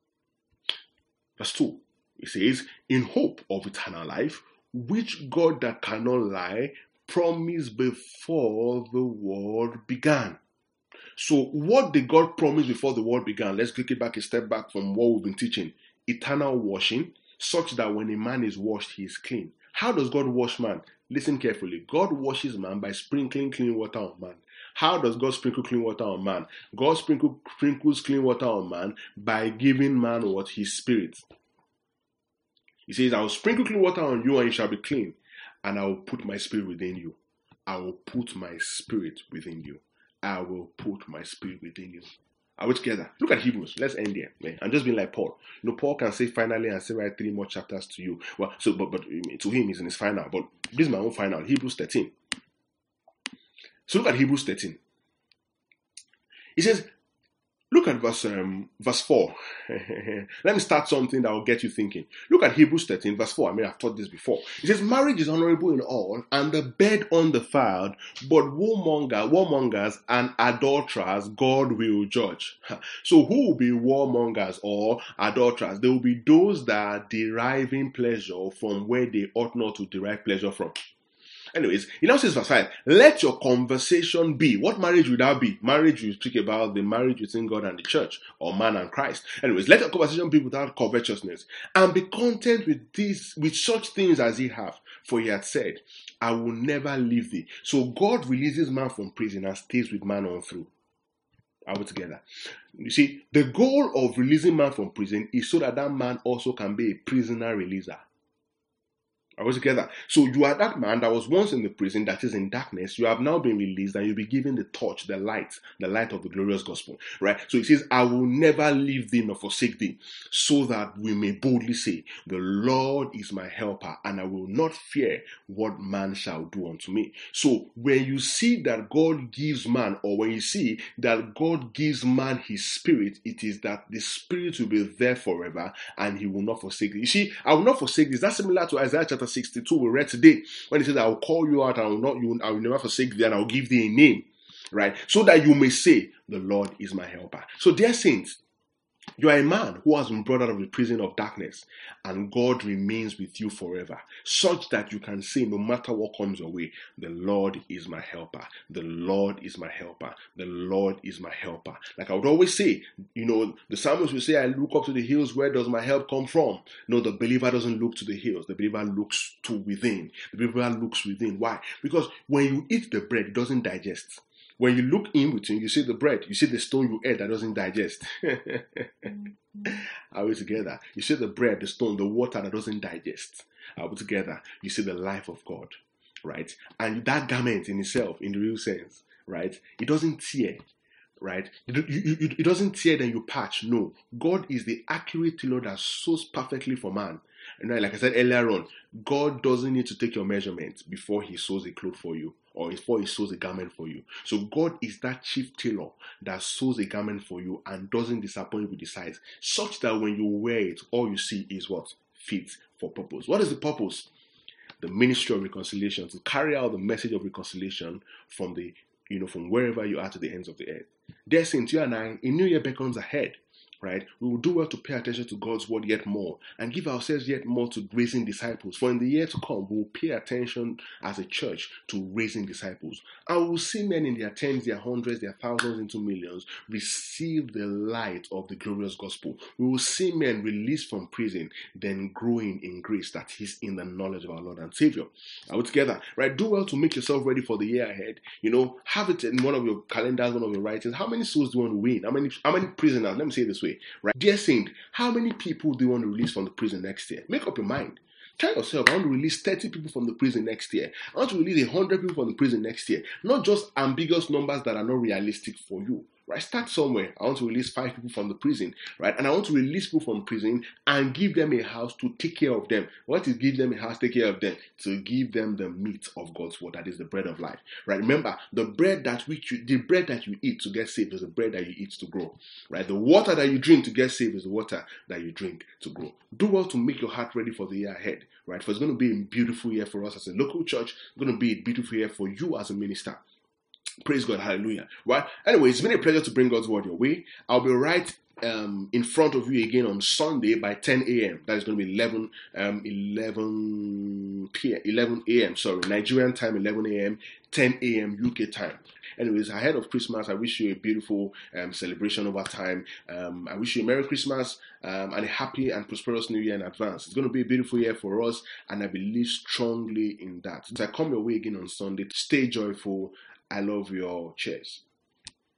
Verse 2. It says, in hope of eternal life, which God that cannot lie promised before the world began. So what did God promise before the world began? Let's take it back a step back from what we've been teaching. Eternal washing, such that when a man is washed, he is clean. How does God wash man? Listen carefully. God washes man by sprinkling clean water on man. How does God sprinkle clean water on man? God sprinkles clean water on man by giving man what? His spirit. He says, I will sprinkle clean water on you and you shall be clean. And I will put my spirit within you. I will put my spirit within you. I will put my spirit within you. Are we together? Look at Hebrews. Let's end here. I'm just being like Paul. Paul can say finally and say write 3 more chapters to you. Well, but to him it's in his final. But this is my own final. Hebrews 13. So look at Hebrews 13. He says, look at verse 4. Let me start something that will get you thinking. Look at Hebrews 13, verse 4. I mean, I've taught this before. It says, marriage is honorable in all, and the bed undefiled, but warmongers and adulterers God will judge. So who will be warmongers or adulterers? They will be those that are deriving pleasure from where they ought not to derive pleasure from. Anyways, he now says verse 5, let your conversation be. What marriage would that be? Marriage, we speak about the marriage between God and the church, or man and Christ. Anyways, let your conversation be without covetousness, and be content with such things as ye have. For he had said, I will never leave thee. So God releases man from prison and stays with man on through. Are we together? You see, the goal of releasing man from prison is so that man also can be a prisoner releaser. Are we together? So you are that man that was once in the prison that is in darkness. You have now been released and you'll be given the torch, the light of the glorious gospel. Right? So it says, I will never leave thee nor forsake thee, so that we may boldly say, the Lord is my helper, and I will not fear what man shall do unto me. So when you see that God gives man, or when you see that God gives man his spirit, it is that the spirit will be there forever and he will not forsake thee. You see, I will not forsake thee. That's similar to Isaiah chapter 62 we read today, when it says, I will call you out, I will never forsake thee, and I will give thee a name, right? So that you may say, the Lord is my helper. So dear saints, you are a man who has been brought out of the prison of darkness, and God remains with you forever, such that you can say, no matter what comes your way, the Lord is my helper. The Lord is my helper. The Lord is my helper. Like I would always say, the psalmist will say, I look up to the hills, where does my help come from? No, the believer doesn't look to the hills. The believer looks to within. The believer looks within. Why? Because when you eat the bread, it doesn't digest. When you look in between, you see the bread, you see the stone you ate that doesn't digest. Are we together? You see the bread, the stone, the water that doesn't digest. Are we together? You see the life of God, right? And that garment in itself, in the real sense, right? It doesn't tear, right? It doesn't tear, then you patch. No. God is the accurate tailor that sews perfectly for man. And like I said earlier on, God doesn't need to take your measurements before he sews a cloth for you, or before he sews a garment for you. So God is that chief tailor that sews a garment for you and doesn't disappoint you with the size, such that when you wear it, all you see is what? Fit for purpose. What is the purpose? The ministry of reconciliation, to carry out the message of reconciliation from from wherever you are to the ends of the earth. Dear saints, you and I, a new year beckons ahead. right? We will do well to pay attention to God's word yet more and give ourselves yet more to raising disciples. For in the year to come, we will pay attention as a church to raising disciples. And we will see men in their tens, their hundreds, their thousands into millions receive the light of the glorious gospel. We will see men released from prison, then growing in grace, that is in the knowledge of our Lord and Savior. Are we together? Right? Do well to make yourself ready for the year ahead. Have it in one of your calendars, one of your writings. How many souls do you want to win? How many prisoners? Let me say it this way, right? Dear saint, how many people do you want to release from the prison next year? Make up your mind. Tell yourself, I want to release 30 people from the prison next year. I want to release 100 people from the prison next year. Not just ambiguous numbers that are not realistic for you. Right? Start somewhere. I want to release 5 people from the prison, right? And I want to release people from prison and give them a house to take care of them. What is give them a house, take care of them? To give them the meat of God's word, that is the bread of life. Right? Remember, the bread that you eat to get saved is the bread that you eat to grow. Right? The water that you drink to get saved is the water that you drink to grow. Do well to make your heart ready for the year ahead. Right? For it's going to be a beautiful year for us as a local church. It's going to be a beautiful year for you as a minister. Praise God, hallelujah. Right? Anyway, it's been a pleasure to bring God's word your way. I'll be right in front of you again on Sunday by 10 a.m. That is going to be 11 a.m. Sorry, Nigerian time, 11 a.m., 10 a.m. UK time. Anyways, ahead of Christmas, I wish you a beautiful celebration over time. I wish you a Merry Christmas and a happy and prosperous New Year in advance. It's going to be a beautiful year for us, and I believe strongly in that. So I come your way again on Sunday. Stay joyful. I love your cheers.